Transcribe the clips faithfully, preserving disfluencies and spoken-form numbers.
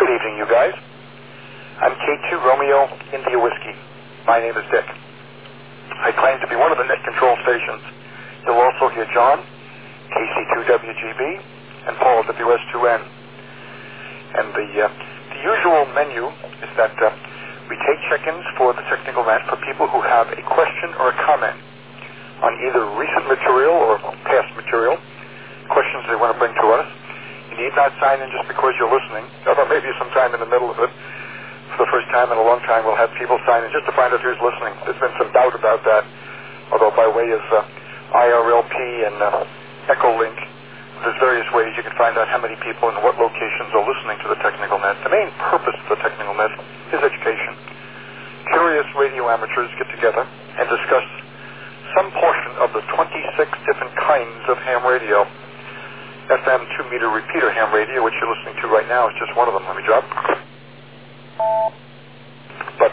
Good evening, you guys. I'm K two Romeo India Whiskey. My name is Dick. I claim to be one of the net control stations. You'll also hear John, K C two W G B, and Paul, W S two N. And the, uh, the usual menu is that uh, we take check-ins for the technical net for people who have a question or a comment on either recent material or past material, questions they want to bring to us. You need not sign in just because you're listening, although maybe sometime in the middle of it, for the first time in a long time, we'll have people sign in just to find out who's listening. There's been some doubt about that, although by way of uh, I R L P and uh, Echolink, there's various ways you can find out how many people and what locations are listening to the technical net. The main purpose of the technical net is education. Curious radio amateurs get together and discuss some portion of the twenty-six different kinds of ham radio. F M two-meter repeater ham radio, which you're listening to right now, is just one of them. Let me drop. But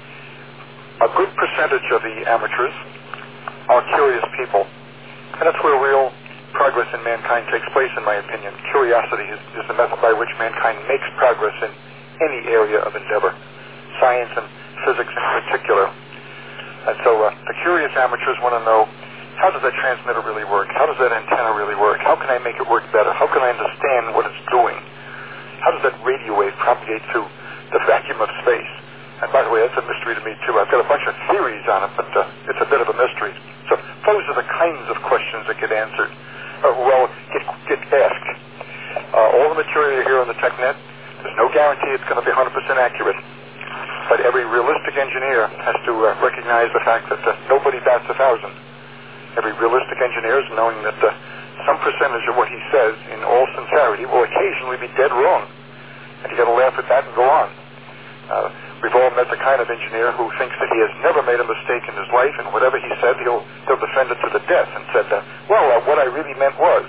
uh, a good percentage of the amateurs are curious people. And that's where real progress in mankind takes place, in my opinion. Curiosity is, is the method by which mankind makes progress in any area of endeavor, science and physics in particular. And so uh, the curious amateurs want to know, how does that transmitter really work? How does that antenna really work? How can I make it work better? How can I understand what it's doing? How does that radio wave propagate through the vacuum of space? And by the way, that's a mystery to me, too. I've got a bunch of theories on it, but uh, it's a bit of a mystery. So those are the kinds of questions that get answered, uh, well, get, get asked. Uh, all the material you hear on the TechNet, there's no guarantee it's going to be one hundred percent accurate. But every realistic engineer has to uh, recognize the fact that uh, nobody bats a thousand. Every realistic engineer is knowing that uh, some percentage of what he says, in all sincerity, will occasionally be dead wrong. And you got to laugh at that and go on. Uh, we've all met the kind of engineer who thinks that he has never made a mistake in his life, and whatever he said, he'll, he'll defend it to the death, and said, uh, well, uh, what I really meant was.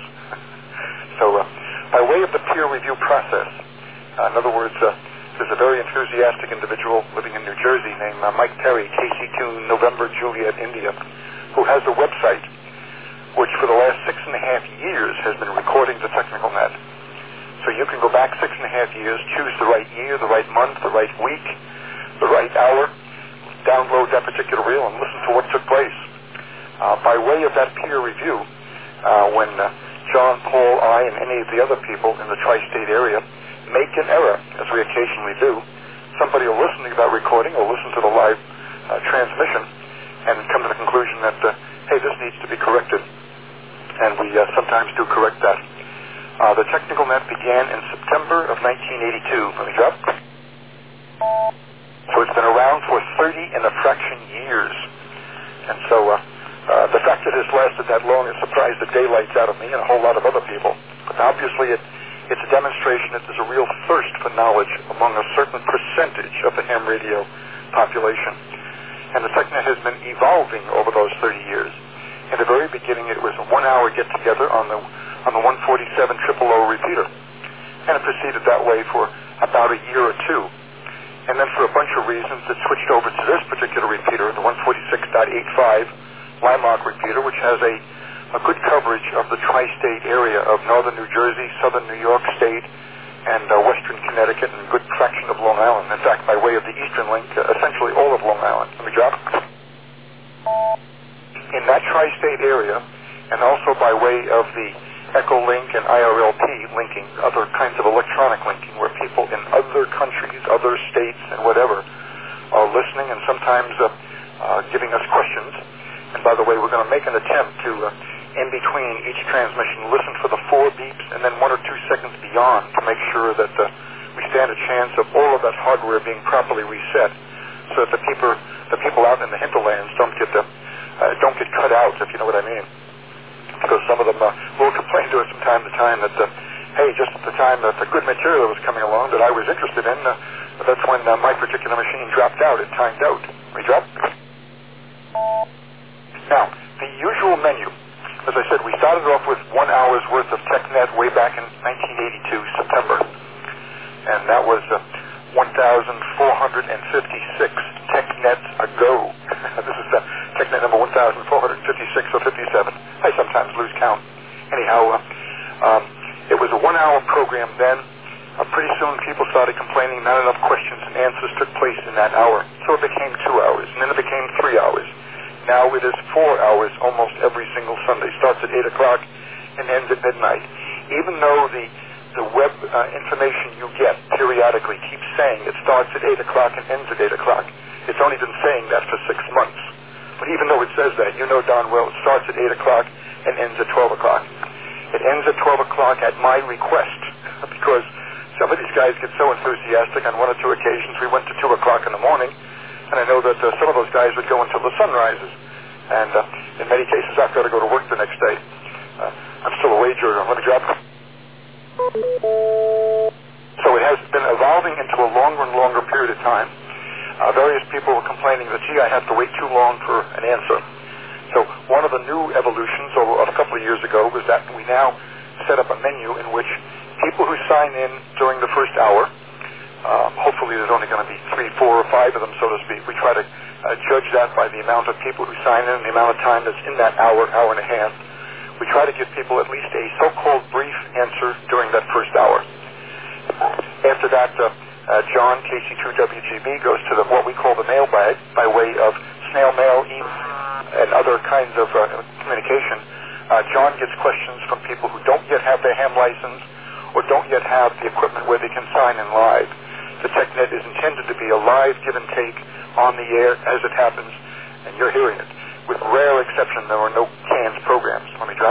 So uh, by way of the peer review process, uh, in other words, uh, there's a very enthusiastic individual living in New Jersey named uh, Mike Perry, K C two November Juliet India, who has a website which for the last six and a half years has been recording the technical net. So you can go back six and a half years, choose the right year, the right month, the right week, the right hour, download that particular reel and listen to what took place. Uh, by way of that peer review, uh, when uh, John, Paul, I, and any of the other people in the tri-state area make an error, as we occasionally do, somebody will listen to that recording or listen to the live uh, transmission and come to the conclusion that, uh, hey, this needs to be corrected. And we uh, sometimes do correct that. Uh, the technical net began in September of nineteen eighty-two. Let me drop. So it's been around for thirty and a fraction years. And so uh, uh, the fact that it's lasted that long has surprised the daylights out of me and a whole lot of other people. But obviously it, it's a demonstration that there's a real thirst for knowledge among a certain percentage of the ham radio population. And the TechNet has been evolving over those thirty years. In the very beginning, it was a one-hour get-together on the on the one forty-seven triple O repeater, and it proceeded that way for about a year or two. And then, for a bunch of reasons, it switched over to this particular repeater, the one forty-six point eighty-five Limark repeater, which has a a good coverage of the tri-state area of northern New Jersey, southern New York State, and uh, western Connecticut, and a good fraction of Long Island. In fact, by way of the Eastern Link, uh, essentially all of Long Island. Let me drop. In that tri-state area, and also by way of the Echolink and I R L P linking, other kinds of electronic linking, where people in other countries, other states, and whatever, are listening and sometimes uh, uh, giving us questions. And by the way, we're going to make an attempt to, uh, in between each transmission, listen for the four beeps and then one or two seconds beyond to make sure that uh, we stand a chance of all of that hardware being properly reset, so that the people, the people out in the hinterlands don't get the Uh, don't get cut out, if you know what I mean. Because some of them uh, will complain to us from time to time that, uh, hey, just at the time that the good material was coming along that I was interested in, uh, that's when uh, my particular machine dropped out. It timed out. We dropped. Now, the usual menu. As I said, we started off with one hour's worth of TechNet way back in nineteen eighty-two, September. And that was uh, one thousand four hundred fifty-six TechNets ago. This is uh, TechNet number one thousand four hundred fifty-six or fifty-seven. I sometimes lose count. Anyhow, uh, um, it was a one-hour program then, a pretty pretty soon people started complaining not enough questions and answers took place in that hour. So it became two hours, and then it became three hours. Now it is four hours almost every single Sunday. Starts at eight o'clock and ends at midnight. Even though the, the web uh, information you get periodically keeps saying it starts at eight o'clock and ends at eight o'clock, it's only been saying that for six months. But even though it says that, you know darn well it starts at eight o'clock and ends at twelve o'clock. It ends at twelve o'clock at my request, because some of these guys get so enthusiastic. On one or two occasions, we went to two o'clock in the morning, and I know that uh, some of those guys would go until the sun rises. And uh, in many cases, I've got to go to work the next day. Uh, I'm still a wager. Let me drop. So it has been evolving into a longer and longer period of time. Uh, various people were complaining that, gee, I have to wait too long for an answer. So one of the new evolutions over a couple of years ago was that we now set up a menu in which people who sign in during the first hour, um, hopefully there's only going to be three, four, or five of them, so to speak. We try to uh, judge that by the amount of people who sign in and the amount of time that's in that hour, hour and a half. We try to give people at least a so-called brief answer during that first hour. After that, uh, uh, John, K C two W G B, goes to the, what we call the mailbag by way of snail mail, email, and other kinds of uh, communication. Uh, John gets questions from people who don't yet have their ham license or don't yet have the equipment where they can sign in live. The TechNet is intended to be a live give and take on the air as it happens, and you're hearing it. With rare exception, there are no canned programs. Let me drop.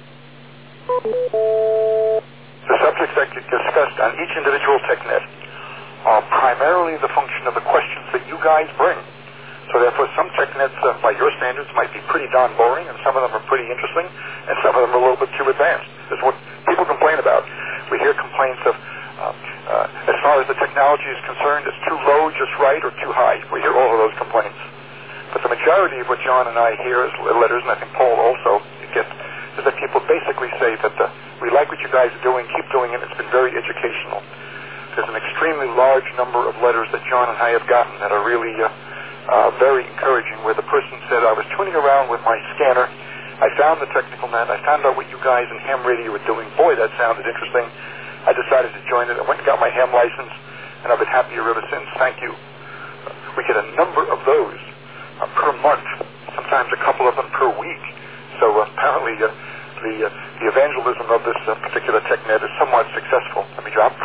The subjects that get discussed on each individual TechNet are primarily the function of the questions that you guys bring. So therefore, some TechNets, uh, by your standards, might be pretty darn boring, and some of them are pretty interesting, and some of them are a little bit too advanced. That's what people complain about. We hear complaints of, uh, uh, as far as the technology is concerned, it's too low, just right, or too high. We hear all of those complaints. But the majority of what John and I hear as letters, and I think Paul also gets, is that people basically say that uh, we like what you guys are doing, keep doing it, it's been very educational. There's an extremely large number of letters that John and I have gotten that are really uh, uh, very encouraging, where the person said, I was tuning around with my scanner, I found the technical net, I found out what you guys in ham radio were doing. Boy, that sounded interesting. I decided to join it. I went and got my ham license, and I've been happier ever since. Thank you. Uh, we get a number of those uh, per month, sometimes a couple of them per week. So uh, apparently uh, the, uh, the evangelism of this uh, particular TechNet is somewhat successful. Let me drop.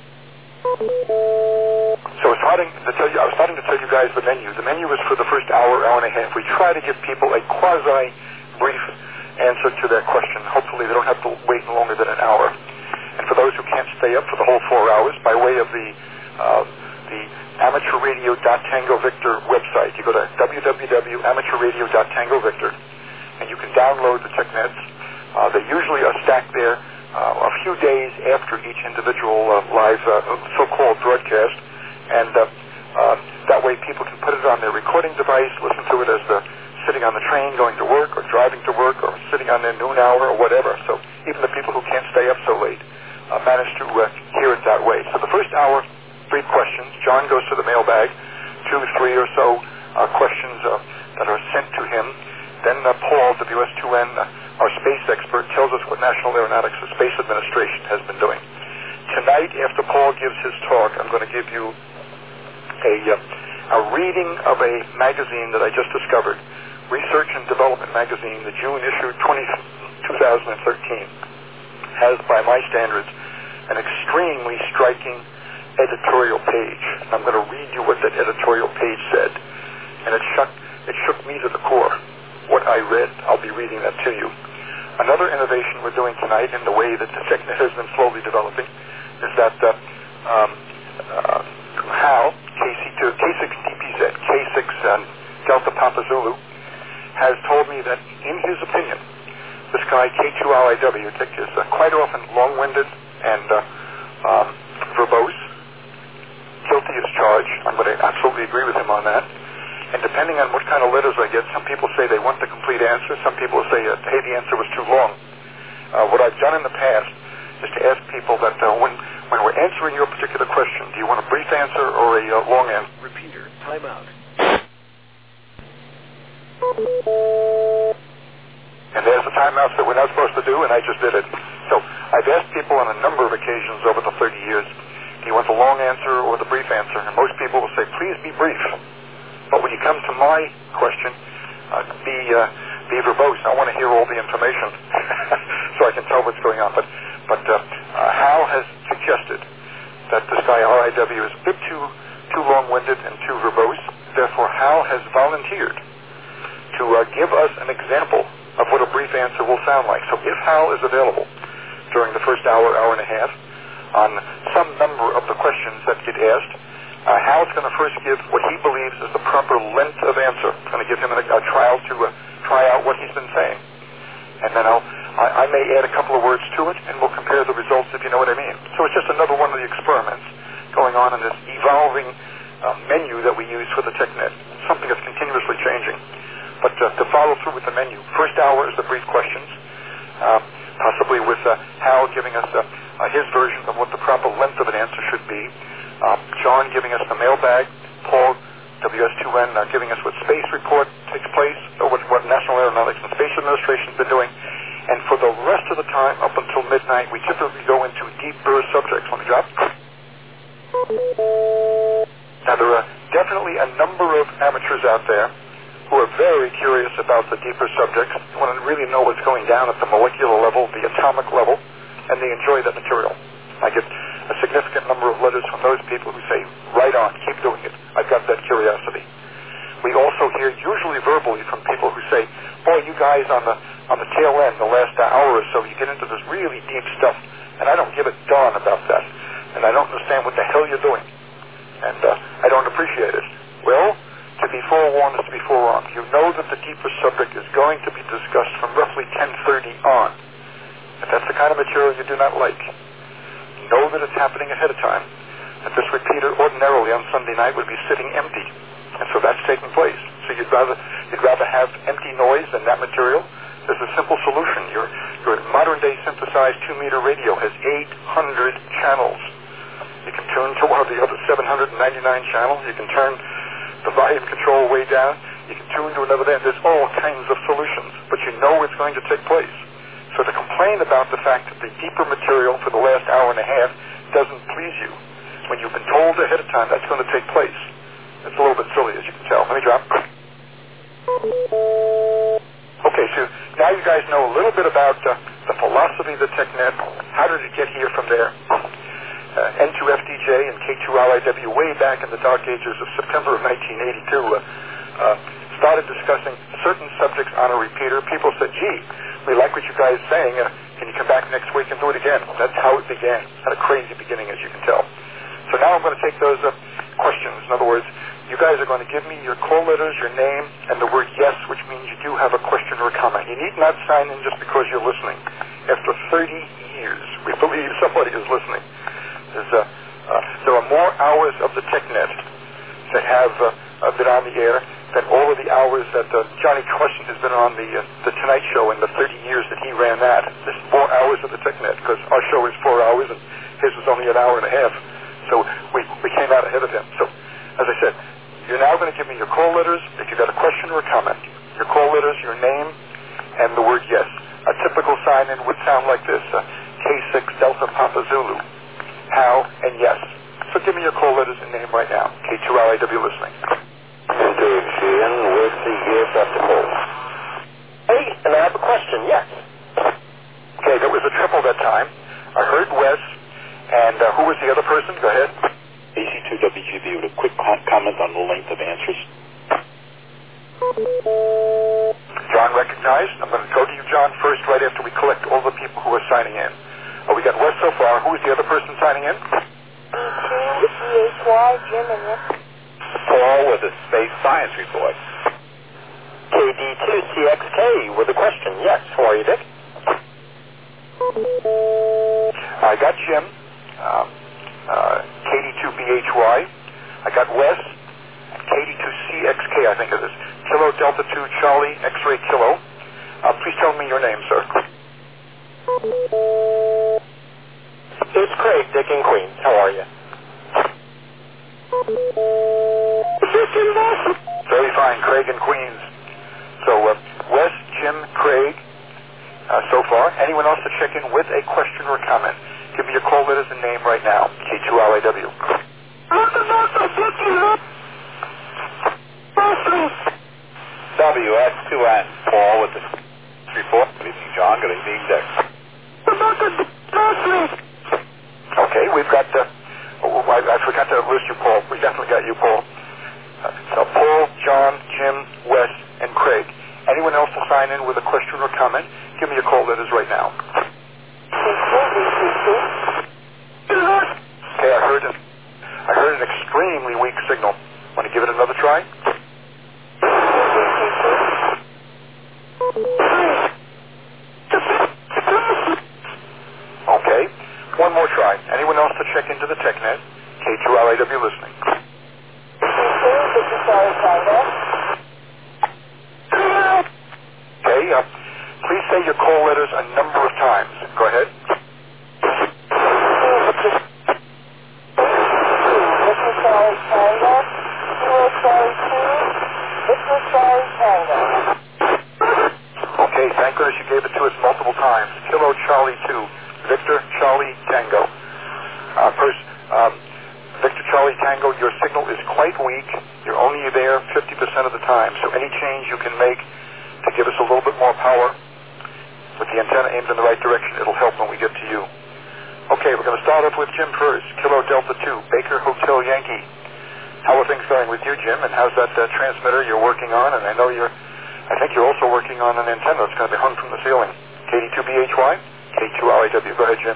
So I was starting to tell you, I was starting to tell you guys the menu. The menu is for the first hour, hour and a half. We try to give people a quasi-brief answer to their question. Hopefully they don't have to wait longer than an hour. And for those who can't stay up for the whole four hours, by way of the uh, the amateur radio dot tango victor website, you go to w w w dot amateur radio dot tango victor, and you can download the TechNets. Uh, they usually are stacked there Uh, a few days after each individual uh, live uh, so-called broadcast, and uh, uh, that way people can put it on their recording device, listen to it as they're sitting on the train going to work, or driving to work, or sitting on their noon hour, or whatever. So even the people who can't stay up so late uh, manage to uh, hear it that way. So the first hour, three questions. John goes to the mailbag, two, three or so uh, questions uh, that are sent to him. Then uh, Paul, W S two N, uh, our space expert, tells us what National Aeronautics and Space Administration has been doing. Tonight, after Paul gives his talk, I'm going to give you a, uh, a reading of a magazine that I just discovered, Research and Development Magazine, the June issue twenty thirteen, has, by my standards, an extremely striking editorial page. And I'm going to read you what that editorial page said. And it shook, it shook me to the core. What I read, I'll be reading that to you. Another innovation we're doing tonight in the way that the TechNet has been slowly developing is that uh, um, uh, Hal, K C two, K six D P Z, K six um, Delta Papa Zulu, has told me that, in his opinion, this guy, K two L I W, is uh, quite often long-winded and uh, um, verbose, guilty as charged. I'm going to absolutely agree with him on that. And depending on what kind of letters I get, some people say they want the complete answer. Some people say, uh, hey, the answer was too long. Uh, what I've done in the past is to ask people that uh, when, when we're answering your particular question, do you want a brief answer or a uh, long answer? Repeater, timeout. And there's the timeouts that we're not supposed to do, and I just did it. So I've asked people on a number of occasions over the thirty years, answer or the brief answer. And most people will say, please be brief. But when you come to my question, uh, be uh, be verbose. I want to hear all the information so I can tell what's going on. But but uh, uh, Hal has suggested that this guy R I W is a bit too too long-winded and too verbose. Therefore, Hal has volunteered to uh, give us an example of what a brief answer will sound like. So if Hal is available during the first hour, hour and a half, on some number of the questions that get asked, uh, Hal's going to first give what he believes is the proper length of answer. I'm going to give him a, a trial to uh, try out what he's been saying. And then I'll, I, I may add a couple of words to it, and we'll compare the results, if you know what I mean. So it's just another one of the experiments going on in this evolving uh, menu that we use for the TechNet, something that's continuously changing. But uh, to follow through with the menu, first hour is the brief questions, uh, possibly with uh, Hal giving us uh, uh, his version of what the proper length of an answer should be, uh, John giving us the mailbag, Paul, W S two N, uh, giving us what space report takes place, or what, what National Aeronautics and Space Administration has been doing. And for the rest of the time, up until midnight, we typically go into deeper subjects. Let me drop. Now, there are definitely a number of amateurs out there who are very curious about the deeper subjects, want to really know what's going down at the molecular level, the atomic level, and they enjoy that material. I get a significant number of letters from those people who say, right on, keep doing it. I've got that curiosity. We also hear, usually verbally, from people who say, boy, you guys on the on the tail end, the last hour or so, you get into this really deep stuff, and I don't give a darn about that, and I don't understand what the hell you're doing, and uh, I don't appreciate it. Well, to be forewarned is to be forearmed. You know that the deeper subject is going to be discussed from roughly ten thirty on. If that's the kind of material you do not like, know that it's happening ahead of time, that this repeater ordinarily on Sunday night would be sitting empty, and so that's taking place. So you'd rather you'd rather have empty noise than that material. There's a simple solution. Your your modern-day synthesized two-meter radio has eight hundred channels. You can tune to one of the other seven hundred ninety-nine channels. You can turn the volume control way down. You can tune to another end. There's all kinds of solutions, but you know it's going to take place. So to complain about the fact that the deeper material for the last hour and a half doesn't please you, when you've been told ahead of time that's going to take place, it's a little bit silly, as you can tell. Let me drop. Okay, so now you guys know a little bit about uh, the philosophy of the TechNet. How did it get here from there? Uh, N two F D J and K two R I W way back in the dark ages of September of nineteen eighty-two uh, uh, started discussing certain subjects on a repeater. People said, gee, we like what you guys are saying. Uh, can you come back next week and do it again? That's how it began. Had a crazy beginning, as you can tell. So now I'm going to take those uh, questions. In other words, you guys are going to give me your call letters, your name, and the word yes, which means you do have a question or a comment. You need not sign in just because you're listening. After thirty years, we believe somebody is listening. There's, uh, uh, there are more hours of the TechNet that have uh, been on the air than all of the hours that uh, Johnny Carson has been on the uh, the Tonight Show in the thirty years that he ran that. There's more hours of the TechNet because our show is four hours and his was only an hour and a half. So we, we came out ahead of him. So, as I said, you're now going to give me your call letters. If you've got a question or a comment, your call letters, your name, and the word yes. A typical sign-in would sound like this, uh, K six Delta Papa Zulu, Hal, and yes. So give me your call letters and name right now. K two R I W listening. Dave Sheehan with the Gear Festival. Hey, and I have a question, yes. Okay, there was a triple that time. I heard Wes, and uh, who was the other person? Go ahead. A C two W G B with a quick comment on the length of answers. John recognized. I'm going to go to you, John, first, right after we collect all the people who are signing in. Oh, we got Wes so far. Who is the other person signing in? D two C H Y, Jim and Nick. Paul with a space science report. K D two C X K with a question, yes. How are you, Dick? I got Jim. Um, uh, K D two B H Y. I got Wes. K D two C X K, I think it is. Kilo Delta two Charlie X-ray Kilo. Uh, please tell me your name, sir. It's Craig, Dick, and Queens. How are you? Very fine, Craig and Queens. So, uh, Wes, Jim, Craig, uh, so far. Anyone else to check in with a question or a comment? Give me your call letters and name right now. K two R I W. Good evening, Dex. Okay, we've got, uh, oh, I, I forgot to list you, Paul. We definitely got you, Paul. Uh, so Paul, John, Jim, Wes, and Craig. Anyone else to sign in with a question or comment, give me a call letters right now. Okay, I heard an, I heard an extremely weak signal. Want to give it another try? Okay, one more try. Anyone else to check into the TechNet? K two L A W listening. Okay, uh, please say your call letters a number of times. Go ahead. Okay, thank goodness you gave it to us multiple times. Kilo Charlie two, Victor Charlie Tango. Uh, first, um, Victor Charlie Tango, your signal is quite weak. You're only there fifty percent of the time, so any change you can make to give us a little bit more power with the antenna aimed in the right direction, it'll help when we get to you. Okay, we're going to start off with Jim first. Kilo Delta two, Baker Hotel Yankee. How are things going with you, Jim? And how's that uh, transmitter you're working on? And I know you're, I think you're also working on an antenna that's going to be hung from the ceiling. K D two B H Y, K two L A W. Go ahead, Jim.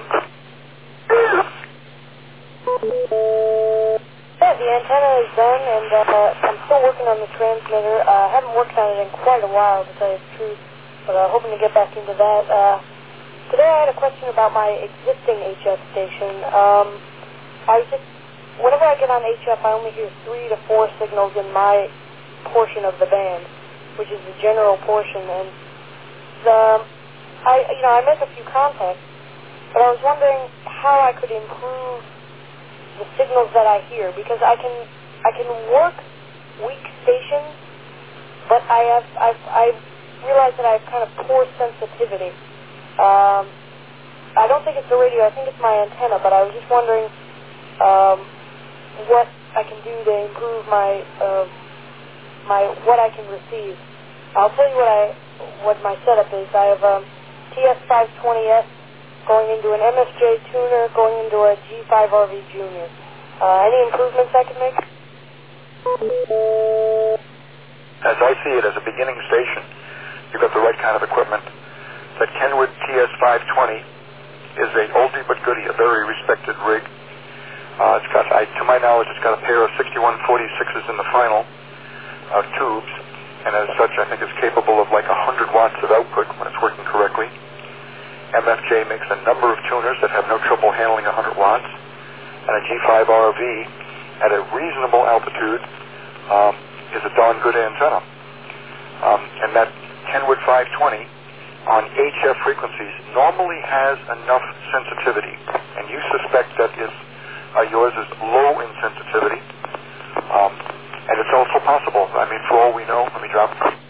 Yeah, the antenna is done, and uh, I'm still working on the transmitter. Uh, I haven't worked on it in quite a while, to tell you the truth, but I'm uh, hoping to get back into that. Uh, today I had a question about my existing H F station. Um, I just, whenever I get on H F, I only hear three to four signals in my portion of the band, which is the general portion, and the, I, you know, I make a few contacts, but I was wondering how I could improve the signals that I hear, because I can I can work weak stations, but I have I've I've realized that I have kind of poor sensitivity. Um, I don't think it's the radio. I think it's my antenna. But I was just wondering um, what I can do to improve my uh, my what I can receive. I'll tell you what I what my setup is. I have um, T S five twenty S. going into an M S J tuner, going into a G five R V Junior. Uh, any improvements I can make? As I see it, as a beginning station, you've got the right kind of equipment. That Kenwood T S five twenty is a oldie but goodie, a very respected rig. Uh, it's got, I, to my knowledge, it's got a pair of sixty-one forty-sixes in the final uh, tubes, and as such, I think it's capable of like one hundred watts of output when it's working correctly. M F J makes a number of tuners that have no trouble handling one hundred watts, and a G five R V at a reasonable altitude um, is a darn good antenna. Um, and that Kenwood five twenty on H F frequencies normally has enough sensitivity, and you suspect that is, uh, yours is low in sensitivity, um, and it's also possible. I mean, for all we know, let me drop.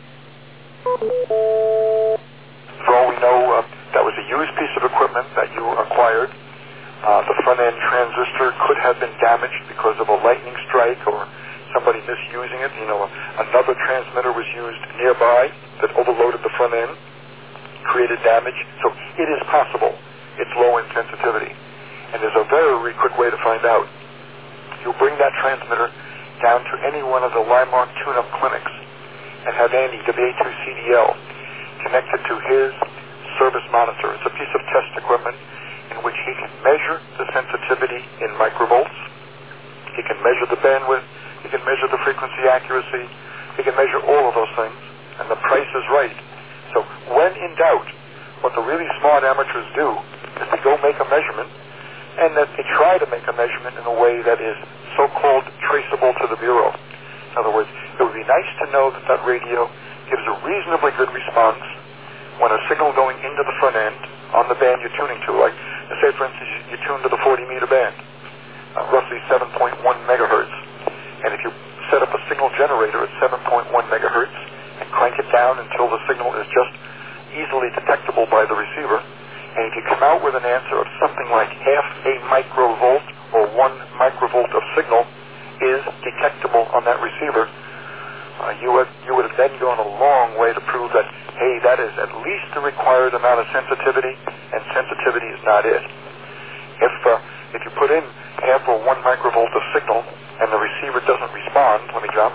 For all we know, uh, that was a used piece of equipment that you acquired. Uh, the front-end transistor could have been damaged because of a lightning strike or somebody misusing it. You know, another transmitter was used nearby that overloaded the front end, created damage. So it is possible it's low in sensitivity. And there's a very quick way to find out. You bring that transmitter down to any one of the Limark tune-up clinics and have Andy, W A two C D L, connected to his service monitor. It's a piece of test equipment in which he can measure the sensitivity in microvolts. He can measure the bandwidth. He can measure the frequency accuracy. He can measure all of those things, and the price is right. So when in doubt, what the really smart amateurs do is to go make a measurement, and that they try to make a measurement in a way that is so-called traceable to the Bureau. In other words, it would be nice to know that that radio gives a reasonably good response when a signal going into the front end on the band you're tuning to, like, say, for instance, you tune to the forty meter band, uh, roughly seven point one megahertz. And if you set up a signal generator at seven point one megahertz and crank it down until the signal is just easily detectable by the receiver, and if you come out with an answer of something like half a microvolt or one microvolt of signal is detectable on that receiver, uh, you would you would have then gone a long way to prove that, hey, that is at least the required amount of sensitivity, and sensitivity is not it. If uh, if you put in half or one microvolt of signal and the receiver doesn't respond, let me jump,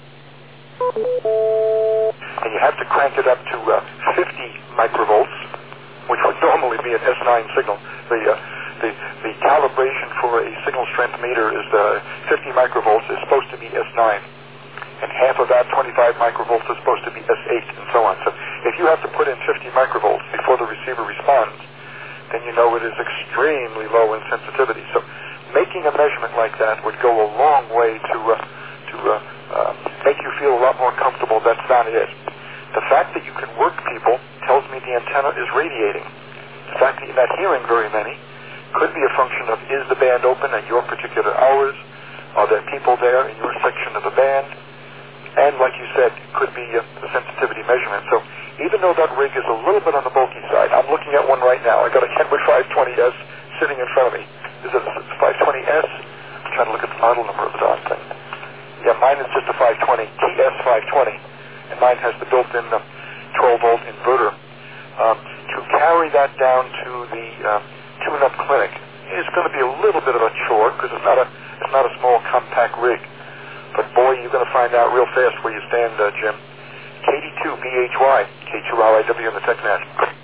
and you have to crank it up to uh, fifty microvolts, which would normally be an S nine signal. The uh, the the calibration for a signal strength meter is uh, fifty microvolts is supposed to be S nine, and half of that, twenty-five microvolts, is supposed to be S eight, and so on. So if you have to put in fifty microvolts before the receiver responds, then you know it is extremely low in sensitivity. So making a measurement like that would go a long way to uh, to uh, uh, make you feel a lot more comfortable. That's not it. The fact that you can work people tells me the antenna is radiating. The fact that you're not hearing very many could be a function of, is the band open at your particular hours? Are there people there in your section of the band? And like you said, it could be a, a sensitivity measurement. So even though that rig is a little bit on the bulky side, I'm looking at one right now. I got a Kenwood five twenty S sitting in front of me. Is it a five twenty S? I'm trying to look at the model number of the darn thing. Yeah, mine is just a five twenty, T S five twenty. And mine has the built-in uh, twelve volt inverter. Um, to carry that down to the uh, tune-up clinic is going to be a little bit of a chore because it's not a it's not a small compact rig. But boy, you're going to find out real fast where you stand, uh, Jim. K D two B H Y, K two R I W in the TechNet.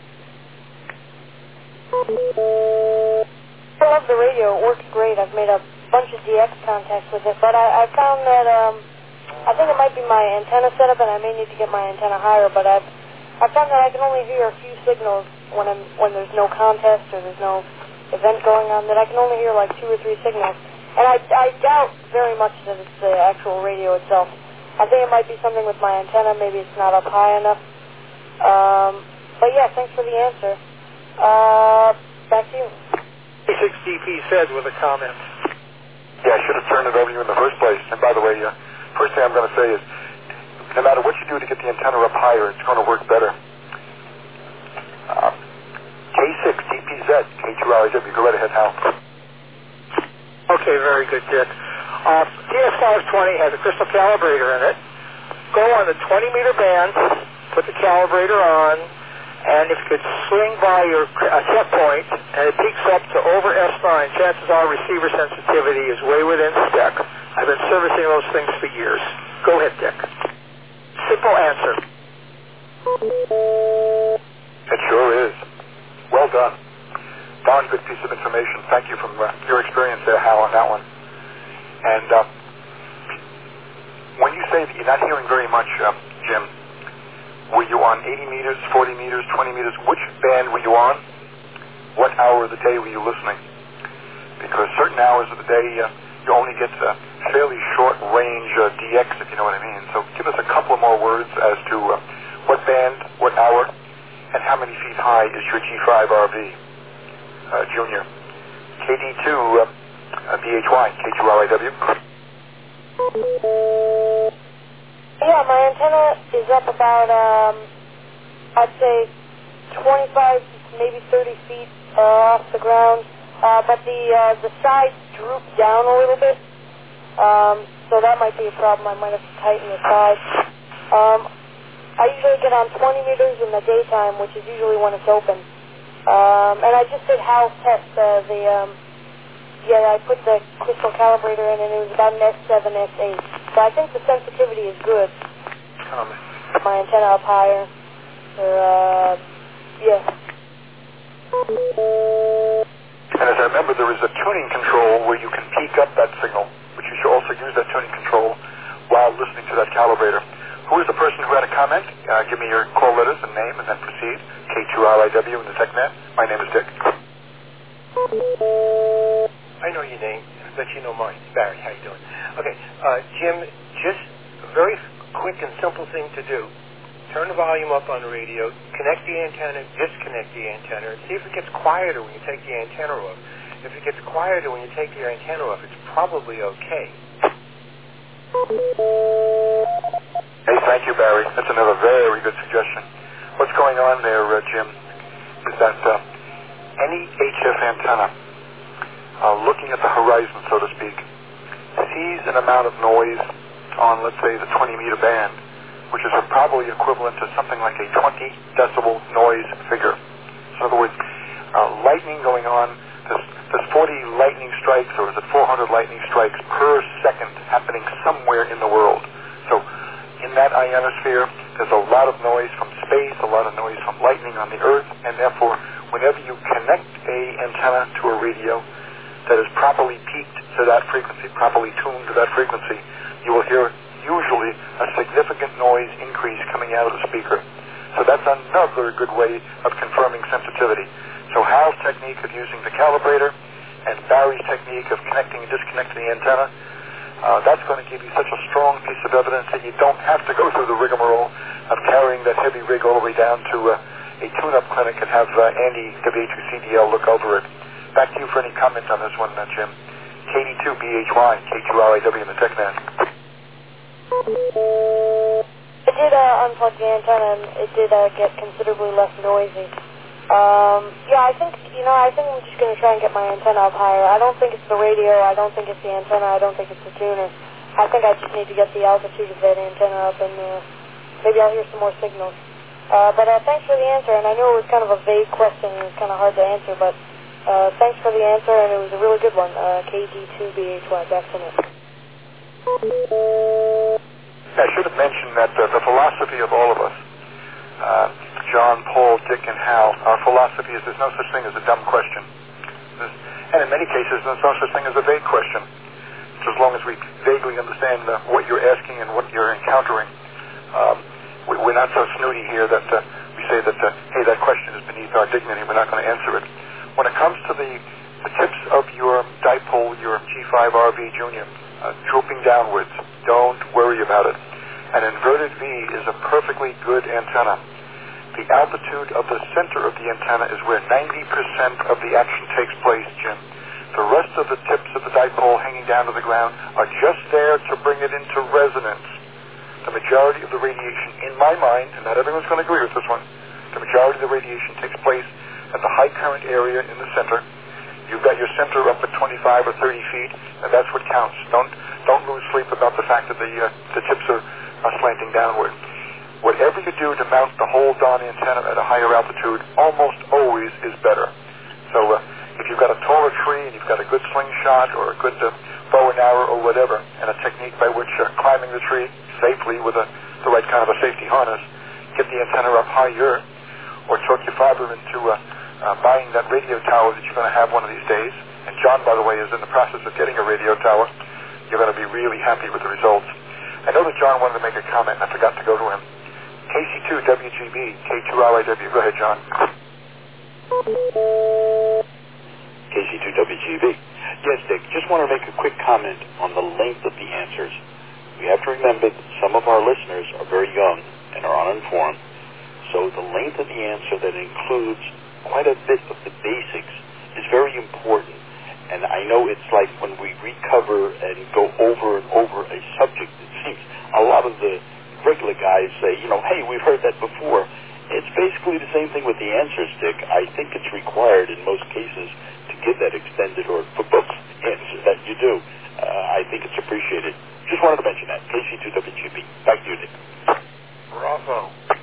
I love the radio. It works great. I've made a bunch of D X contacts with it, but I, I found that um, I think it might be my antenna setup, and I may need to get my antenna higher. But I've I found that I can only hear a few signals when I'm when there's no contest or there's no event going on. That I can only hear like two or three signals, and I, I doubt very much that it's the actual radio itself. I think it might be something with my antenna. Maybe it's not up high enough. Um, but yeah, thanks for the answer. Uh, back to you. six D P said with a comment. Yeah, I should have turned it over to you in the first place. And by the way, uh, first thing I'm going to say is, no matter what you do to get the antenna up higher, it's going to work better. Uh, K six D P Z, K two R I W, go right ahead, Hal. Okay, very good, Dick. Uh, T S five twenty has a crystal calibrator in it. Go on the twenty meter band, put the calibrator on, and if you could swing by your uh, set point and it peaks up to over S nine, chances are receiver sensitivity is way within spec. I've been servicing those things for years. Go ahead, Dick. Simple answer. It sure is. Well done. Darn good piece of information. Thank you from uh, your experience there, Hal, on that one. And uh, when you say that you're not hearing very much, uh, Jim, were you on eighty meters, forty meters, twenty meters? Which band were you on? What hour of the day were you listening? Because certain hours of the day, uh, you only get a fairly short range uh, D X, if you know what I mean. So give us a couple of more words as to uh, what band, what hour, and how many feet high is your G five R V, uh, Junior? K D two uh, uh, B H Y, K two R I W. Yeah, my antenna is up about, um, I'd say twenty-five, maybe thirty feet uh, off the ground. Uh, but the uh, the sides droop down a little bit, um, so that might be a problem. I might have to tighten the sides. Um, I usually get on twenty meters in the daytime, which is usually when it's open. Um, and I just did Hal's test. Uh, the um, yeah, I put the crystal calibrator in, and it was about an S seven, S eight. So I think the sensitivity is good. Um, My antenna up higher. Or, uh, yeah. And as I remember, there is a tuning control where you can peak up that signal, but you should also use that tuning control while listening to that calibrator. Who is the person who had a comment? Uh, give me your call letters and name, and then proceed. K two R I W in the TechNet. My name is Dick. I know your name, but you know mine. Barry, how you doing? Okay, uh, Jim, just a very quick and simple thing to do. Turn the volume up on the radio, connect the antenna, disconnect the antenna, and see if it gets quieter when you take the antenna off. If it gets quieter when you take your antenna off, it's probably okay. Hey, thank you, Barry. That's another very good suggestion. What's going on there, uh, Jim, is that uh, any H F antenna, uh, looking at the horizon, so to speak, sees an amount of noise on, let's say, the twenty meter band, which is probably equivalent to something like a twenty decibel noise figure. So in other words, uh, lightning going on, there's, there's forty lightning strikes, or is it four hundred lightning strikes per second happening somewhere in the world. So in that ionosphere, there's a lot of noise from space, a lot of noise from lightning on the Earth, and therefore, whenever you connect a antenna to a radio that is properly peaked to that frequency, properly tuned to that frequency, you will hear usually a significant noise increase coming out of the speaker. So that's another good way of confirming sensitivity. So Hal's technique of using the calibrator and Barry's technique of connecting and disconnecting the antenna, uh, that's going to give you such a strong piece of evidence that you don't have to go through the rigmarole of carrying that heavy rig all the way down to uh, a tune-up clinic and have uh, Andy, W H C D L, look over it. Back to you for any comment on this one, uh, Jim. K D two B H Y, K two R I W in the TechNet. I did uh, unplug the antenna, and it did uh, get considerably less noisy. Um, yeah, I think, you know, I think I'm just going to try and get my antenna up higher. I don't think it's the radio, I don't think it's the antenna, I don't think it's the tuner. I think I just need to get the altitude of that antenna up, and uh, maybe I'll hear some more signals. Uh, but uh, thanks for the answer, and I know it was kind of a vague question, and it's kind of hard to answer, but uh, thanks for the answer, and it was a really good one. Uh, K D two B H Y, back to me. I should have mentioned that uh, the philosophy of all of us, uh, John, Paul, Dick, and Hal, our philosophy is there's no such thing as a dumb question. There's, and in many cases, there's no such thing as a vague question. So as long as we vaguely understand uh, what you're asking and what you're encountering, um, we, we're not so snooty here that uh, we say that, uh, hey, that question is beneath our dignity, we're not going to answer it. When it comes to the, the tips of your dipole, your G five R V Junior, uh, drooping downwards, don't worry about it. An inverted V is a perfectly good antenna. The altitude of the center of the antenna is where ninety percent of the action takes place, Jim. The rest of the tips of the dipole hanging down to the ground are just there to bring it into resonance. The majority of the radiation, in my mind, and not everyone's going to agree with this one, the majority of the radiation takes place at the high current area in the center. You've got your center up at twenty-five or thirty feet, and that's what counts. Don't don't lose sleep about the fact that the uh, the tips are, are slanting downward. Whatever you do to mount the whole darn antenna at a higher altitude almost always is better. So uh, if you've got a taller tree and you've got a good slingshot or a good uh, bow and arrow or whatever, and a technique by which uh, climbing the tree safely with a, the right kind of a safety harness, get the antenna up higher, or talk your father into uh, uh, buying that radio tower that you're going to have one of these days. And John, by the way, is in the process of getting a radio tower. You're going to be really happy with the results. I know that John wanted to make a comment, and I forgot to go to him. K C two W G B, K two R I W. Go ahead, John. K C two W G B. Yes, Dick, just want to make a quick comment on the length of the answers. We have to remember that some of our listeners are very young and are uninformed, so the length of the answer that includes quite a bit of the basics is very important. And I know it's like when we recover and go over and over a subject, it seems a lot of the regular guys say, you know, hey, we've heard that before. It's basically the same thing with the answers, Dick. I think it's required in most cases to give that extended or for books answer that you do. Uh, I think it's appreciated. Just wanted to mention that. K C two W G B. Back to you, Dick. Bravo.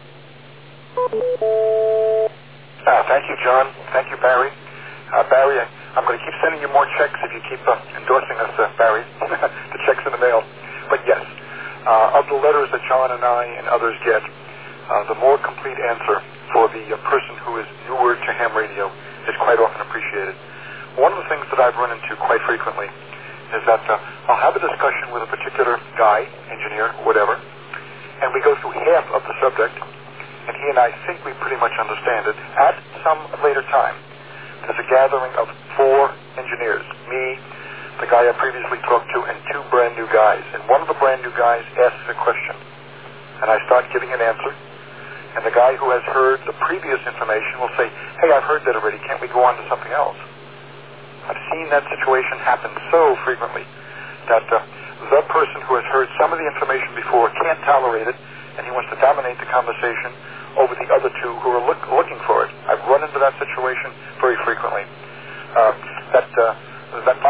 Uh, thank you, John. Thank you, Barry. Uh, Barry, I, I'm going to keep sending you more checks if you keep uh, endorsing us, uh, Barry. The checks in the mail. But yes, uh, of the letters that John and I and others get, uh, the more complete answer for the uh, person who is newer to ham radio is quite often appreciated. One of the things that I've run into quite frequently is that uh, I'll have a discussion with a particular guy, engineer, whatever, and we go through half of the subject, and he and I think we pretty much understand it. At some later time, there's a gathering of four engineers, me, the guy I previously talked to, and two brand new guys. And one of the brand new guys asks a question, and I start giving an answer, and the guy who has heard the previous information will say, hey, I've heard that already, can't we go on to something else? I've seen that situation happen so frequently that uh, the person who has heard some of the information before can't tolerate it, and he wants to dominate the conversation over the other two who are look, looking for it. I've run into that situation very frequently. Uh, that uh, that monologue I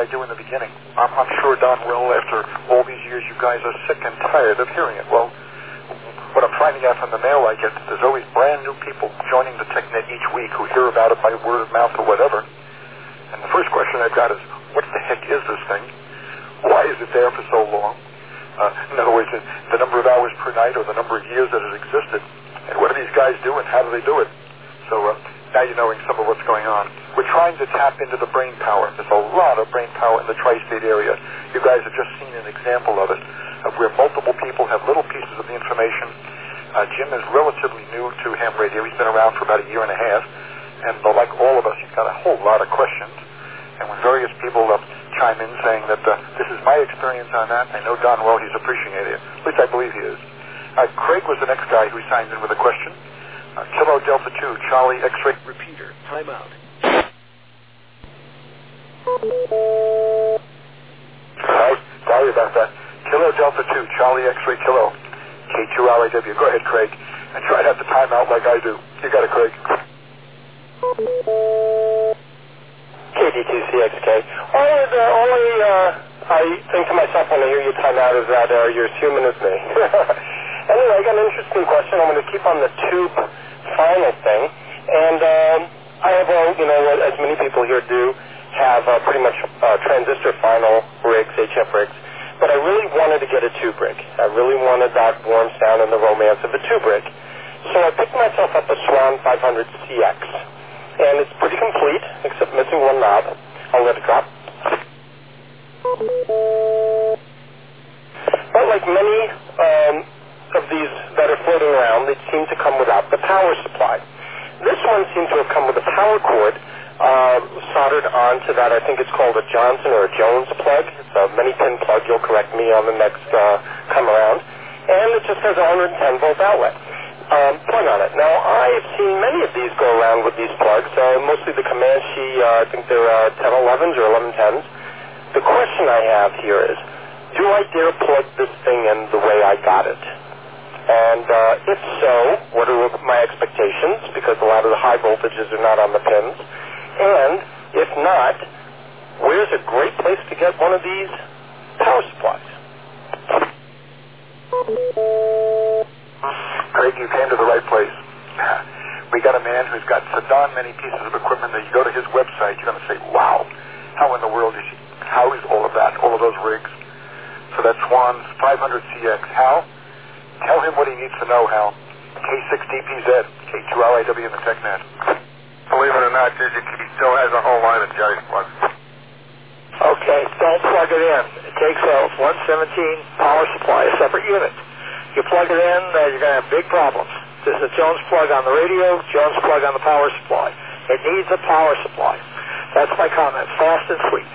I do in the beginning. I'm, I'm sure, Don Will, after all these years, you guys are sick and tired of hearing it. Well, what I'm finding out from the mail I get, there's always brand new people joining the TechNet each week who hear about it by word of mouth or whatever. And the first question I've got is, what the heck is this thing? Why is it there for so long? Uh, in other words, the, the number of hours per night or the number of years that it existed. And what do these guys do and how do they do it? So uh, now you're knowing some of what's going on. We're trying to tap into the brain power. There's a lot of brain power in the tri-state area. You guys have just seen an example of it, of where multiple people have little pieces of the information. Uh, Jim is relatively new to ham radio. He's been around for about a year and a half. And uh, like all of us, he's got a whole lot of questions. And when various people uh, chime in saying that uh, this is my experience on that, I know Don well, he's appreciating it. At least I believe he is. Uh, Craig was the next guy who signed in with a question. Uh, Kilo Delta two, Charlie X-ray. Repeater, timeout. Sorry, sorry about that. Kilo Delta two, Charlie X-ray Kilo, K two R A W. Go ahead, Craig, and try to have the timeout like I do. You got it, Craig. K D two C X K. Only, the, only uh, I think to myself when I hear you time out is that uh, you're as human as me. Anyway, I got an interesting question. I'm going to keep on the tube final thing. And um, I have, uh, you know, as many people here do, have uh, pretty much uh, transistor final rigs, H F rigs. But I really wanted to get a tube rig. I really wanted that warm sound and the romance of a tube rig. So I picked myself up a Swan five hundred C X. And it's pretty complete, except missing one knob. I'll let it drop. But like many um, of these that are floating around, they seem to come without the power supply. This one seemed to have come with a power cord uh, soldered onto that. I think it's called a Johnson or a Jones plug. It's a many-pin plug. You'll correct me on the next uh, come around. And it just has a one hundred ten volt outlet. Um, plug on it. Now, I've seen many of these go around with these plugs, uh, mostly the Comanche, uh, I think they're uh, ten elevens or eleven tens. The question I have here is, do I dare plug this thing in the way I got it? And uh, if so, what are my expectations? Because a lot of the high voltages are not on the pins. And if not, where's a great place to get one of these power supplies? Craig, you came to the right place. We got a man who's got so darn many pieces of equipment that you go to his website, you're going to say, wow, how in the world is he, how is all of that, all of those rigs? So that's Swan's five hundred C X. Hal, tell him what he needs to know, Hal. K six D P Z, K two R A W in the TechNet. Believe it or not, Digi still has a whole line of Jerry's plugs. Okay, don't plug it in. It takes a one seventeen power supply, a separate unit. You plug it in, uh, you're going to have big problems. There's a Jones plug on the radio, Jones plug on the power supply. It needs a power supply. That's my comment. Fast and sweet.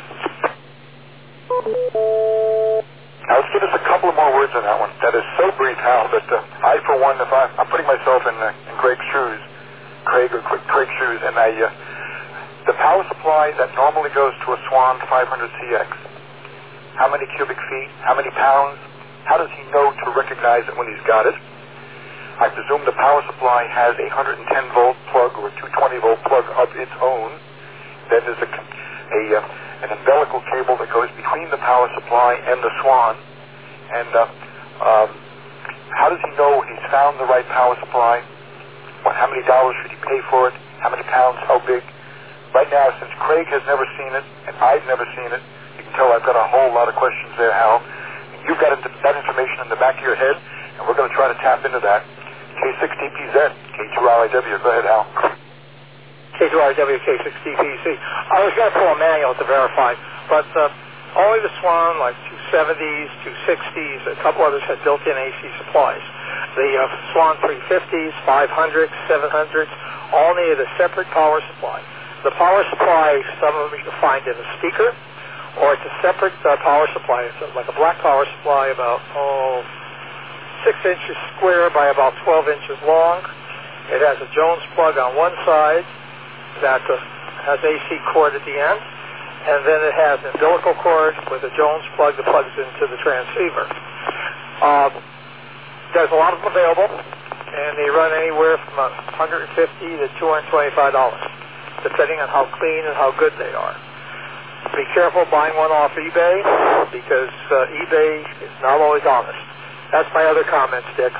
Now, let's give us a couple of more words on that one. That is so brief, Hal, that uh, I, for one, if I, I'm putting myself in, uh, in Craig's shoes, Craig or Craig's shoes, and I, uh, the power supply that normally goes to a Swan five hundred C X, how many cubic feet, how many pounds? How does he know to recognize it when he's got it? I presume the power supply has a one hundred ten volt plug or a two twenty volt plug of its own. Then there's a, a uh, an umbilical cable that goes between the power supply and the Swan. And uh, um, how does he know he's found the right power supply? What, how many dollars should he pay for it? How many pounds? How big? Right now, since Craig has never seen it and I've never seen it, you can tell I've got a whole lot of questions there, Hal. You've got that information in the back of your head, and we're going to try to tap into that. K six D P Z, K two R A W. Go ahead, Hal. K two R A W, K six D P C. I was going to pull a manual to verify, but uh, only the Swan, like two seventies, two sixties, a couple others had built-in A C supplies. The uh, Swan three fifties, five hundreds, seven hundreds, all needed a separate power supply. The power supply, some of them you can find in a speaker, or it's a separate uh, power supply. It's a, like a black power supply, about, oh, six inches square by about twelve inches long. It has a Jones plug on one side that uh, has A C cord at the end, and then it has an umbilical cord with a Jones plug that plugs into the transceiver. Uh, there's a lot of them available, and they run anywhere from one hundred fifty dollars to two hundred twenty-five dollars, depending on how clean and how good they are. be careful buying one off eBay because uh, eBay is not always honest. That's my other comments, Dick.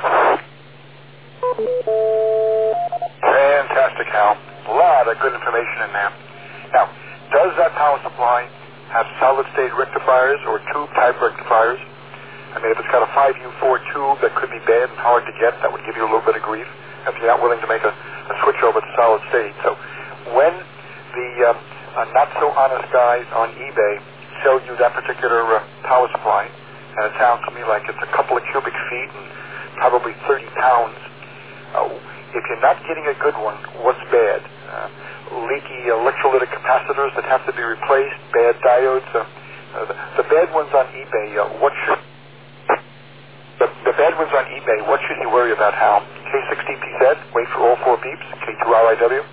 Fantastic, Hal. A lot of good information in there. Now, does that power supply have solid-state rectifiers or tube-type rectifiers? I mean, if it's got a five U four tube that could be bad and hard to get, that would give you a little bit of grief if you're not willing to make a, a switch over to solid-state. So when the uh, uh, not-so-honest guys on eBay sell you that particular uh, power supply, and it sounds to me like it's a couple of cubic feet and probably thirty pounds, uh, if you're not getting a good one, what's bad? Uh, leaky electrolytic capacitors that have to be replaced, bad diodes. Uh, uh, the, the bad ones on eBay, uh, what should the, the bad ones on eBay, what should you worry about, Hal? K six D P Z, wait for all four beeps, K two R I W.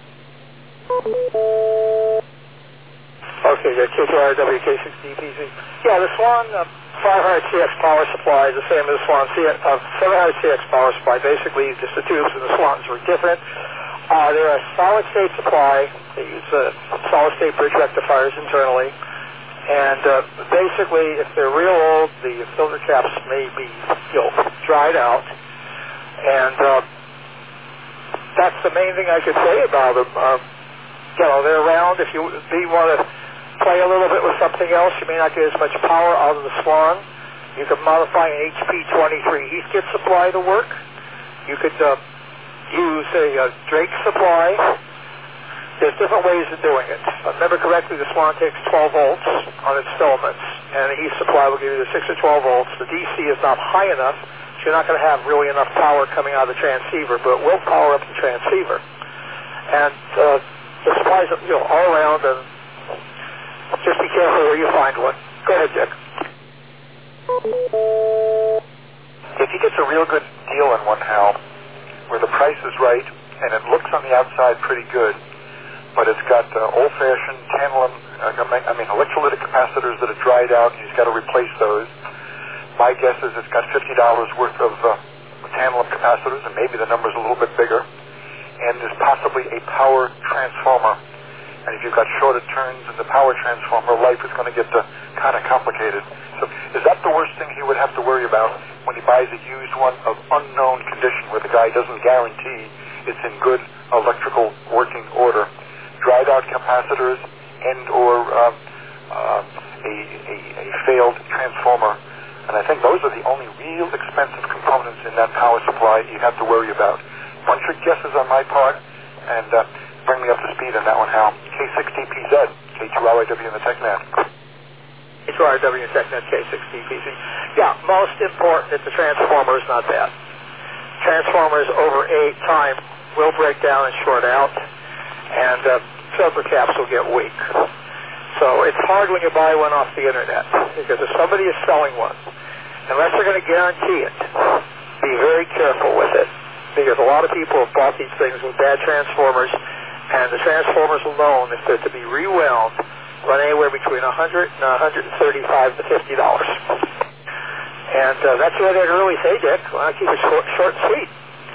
Okay, yeah, K two R I W, K six D P Z. Yeah, the Swan uh, five hundred C X power supply is the same as the Swan C X, uh, seven hundred C X power supply. Basically, just the tubes and the Swans are different. Uh, they're a solid-state supply. They use uh, solid-state bridge rectifiers internally. And uh, basically, if they're real old, the filter caps may be, you know, dried out. And uh, that's the main thing I could say about them. Uh, you know, they're around. If you, if you want to play a little bit with something else, you may not get as much power out of the Swan. You could modify an H P twenty-three Heathkit supply to work. You could uh, use a uh, Drake supply. There's different ways of doing it. If I remember correctly, the Swan takes twelve volts on its filaments, and the Heath supply will give you the six or twelve volts. The D C is not high enough, so you're not going to have really enough power coming out of the transceiver, but it will power up the transceiver. And uh, the supplies, you know, all around, and just be careful where you find one. Go ahead, Dick. If he gets a real good deal on one, Hal, where the price is right, and it looks on the outside pretty good, but it's got uh, old-fashioned tantalum, uh, I mean, electrolytic capacitors that are dried out, and he's got to replace those. My guess is it's got fifty dollars worth of uh, tantalum capacitors, and maybe the number's a little bit bigger, and there's possibly a power transformer. And if you've got shorter turns in the power transformer, life is going to get uh, kind of complicated. So is that the worst thing he would have to worry about when he buys a used one of unknown condition where the guy doesn't guarantee it's in good electrical working order? Dried out capacitors and or uh, uh, a, a, a failed transformer. And I think those are the only real expensive components in that power supply you have to worry about. Bunch of guesses on my part, and uh, bring me up to speed on that one, Hal. K six D P Z, K two R I W in the TechNet. K two R I W in the TechNet, K six D P Z. Yeah, most important is the transformer is not bad. Transformers over a time will break down and short out, and uh, filter caps will get weak. So it's hard when you buy one off the internet, because if somebody is selling one, unless they're going to guarantee it, be very careful with it, because a lot of people have bought these things with bad transformers, and the transformers alone, if they're to be rewound, run anywhere between one hundred and one hundred thirty-five to fifty dollars. And uh, that's what I'd really say, Dick. Well, I keep it short, short and sweet.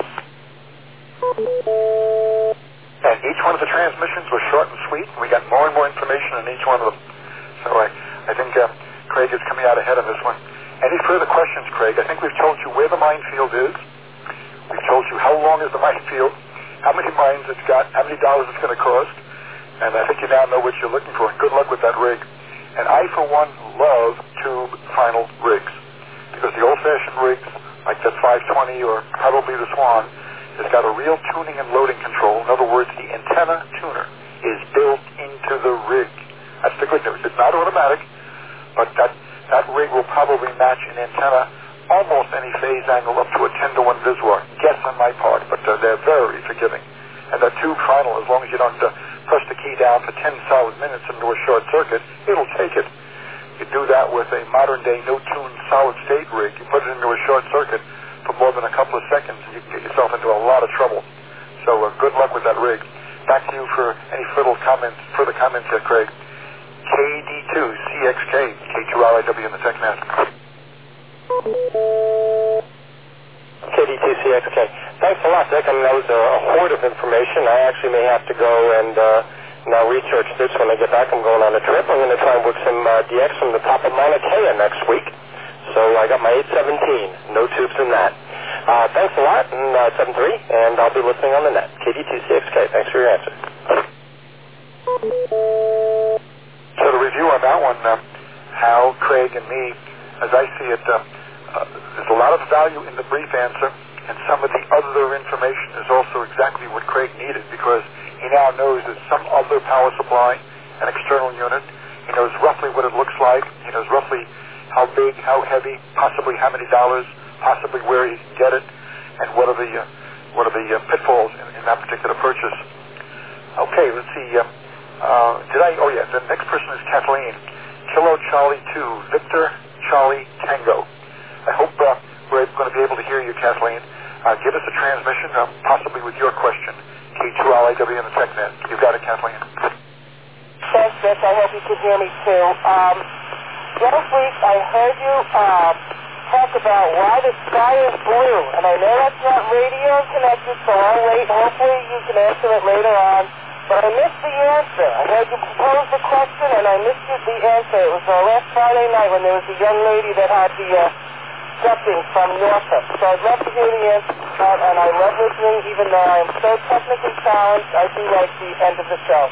And each one of the transmissions was short and sweet, and we got more and more information on each one of them. So I, I think uh, Craig is coming out ahead on this one. Any further questions, Craig? I think we've told you where the minefield is. We've told you how long is the minefield, how many mines it's got, how many dollars it's going to cost, and I think you now know what you're looking for, and good luck with that rig. And I, for one, love tube final rigs, because the old-fashioned rigs, like that five twenty or probably the Swan, has got a real tuning and loading control. In other words, the antenna tuner is built into the rig. That's the good news. It's not automatic, but that, that rig will probably match an antenna almost any phase angle up to a ten to one Viswar. Guess on my part, but uh, they're very forgiving. And that tube final, as long as you don't uh, press the key down for ten solid minutes into a short circuit, it'll take it. You do that with a modern-day no-tune solid-state rig. You put it into a short circuit for more than a couple of seconds, and you can get yourself into a lot of trouble. So uh, good luck with that rig. Back to you for any further comments, further comments here, Craig. K D two C X K, K two R I W in the TechNet. K D two C X K. Thanks a lot, Dick. I mean, that was a, a hoard of information. I actually may have to go and uh, now research this when I get back. I'm going on a trip. I'm going to try and work some uh, D X from the top of Mauna Kea next week. So I got my eight seventeen. No tubes in that. Uh, thanks a lot, and uh, seven three, and I'll be listening on the net. K D two C X K. Thanks for your answer. So to review on that one, uh, Hal, Craig, and me, as I see it, uh, uh, there's a lot of value in the brief answer, and some of the other information is also exactly what Craig needed, because he now knows there's some other power supply, an external unit. He knows roughly what it looks like. He knows roughly how big, how heavy, possibly how many dollars, possibly where he can get it, and what are the uh, what are the uh, pitfalls in, in that particular purchase. Okay, let's see. Uh, uh, did I? Oh yeah, the next person is Kathleen. Kilo Charlie two, Victor Charlie Tango. I hope uh, we're going to be able to hear you, Kathleen. Uh, give us a transmission, uh, possibly with your question. K two L I W in the TechNet. You've got it, Kathleen. Thanks, Vic. I hope you could hear me too. Um, last week I heard you uh, talk about why the sky is blue, and I know that's not radio connected, so I'll wait. Hopefully you can answer it later on. But I missed the answer. I heard you propose the question, and I missed the answer. It was uh, last Friday night when there was a young lady that had the uh, ducting from Norfolk. So I'd love to hear the answer to that, and I love listening, even though I am so technically challenged. I do like the end of the show.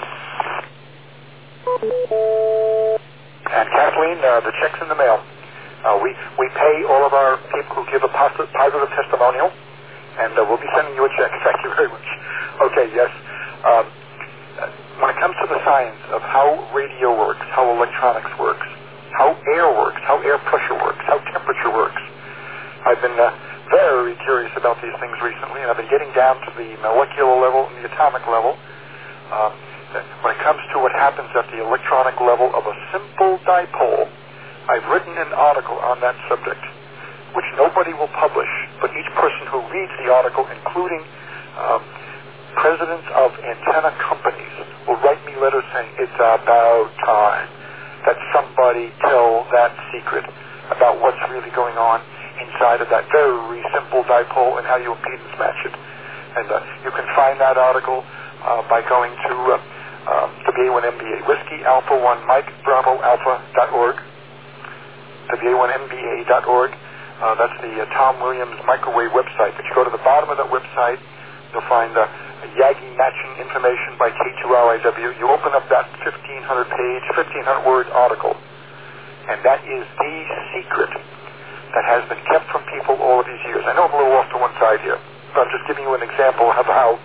And Kathleen, uh, the check's in the mail. Uh, we, we pay all of our people who give a positive, positive testimonial, and uh, we'll be sending you a check. Thank you very much. Okay, yes. Um, when it comes to the science of how radio works, how electronics works, how air works, how air pressure works, how temperature works, I've been uh, very curious about these things recently, and I've been getting down to the molecular level and the atomic level. Um, when it comes to what happens at the electronic level of a simple dipole, I've written an article on that subject, which nobody will publish, but each person who reads the article, including um, presidents of antenna companies, will write me letters saying, it's about time that somebody tell that secret about what's really going on inside of that very simple dipole and how you impedance match it. And uh, you can find that article uh, by going to uh, um, W A one M B A, Whiskey Alpha one Mike Bravo Alpha dot org, W A one M B A dot org. Uh, that's the uh, Tom Williams microwave website. But you go to the bottom of that website, you'll find uh, Yagi matching information by K two L I W. You open up that fifteen hundred page, fifteen hundred word article, and that is the secret that has been kept from people all of these years. I know I'm a little off to one side here, but I'm just giving you an example of how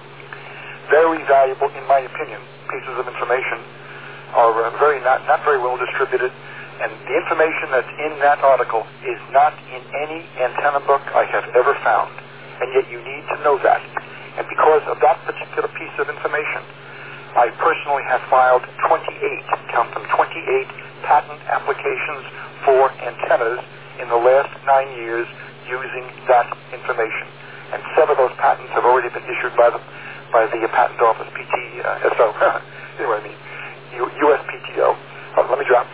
very valuable, in my opinion, pieces of information are uh, very not, not very well distributed, and the information that's in that article is not in any antenna book I have ever found, and yet you need to know that. And because of that particular piece of information, I personally have filed twenty-eight, count them, twenty-eight patent applications for antennas in the last nine years using that information. And seven of those patents have already been issued by the, by the Patent Office, P T S O. You know what I mean? U S P T O. Uh, let me drop.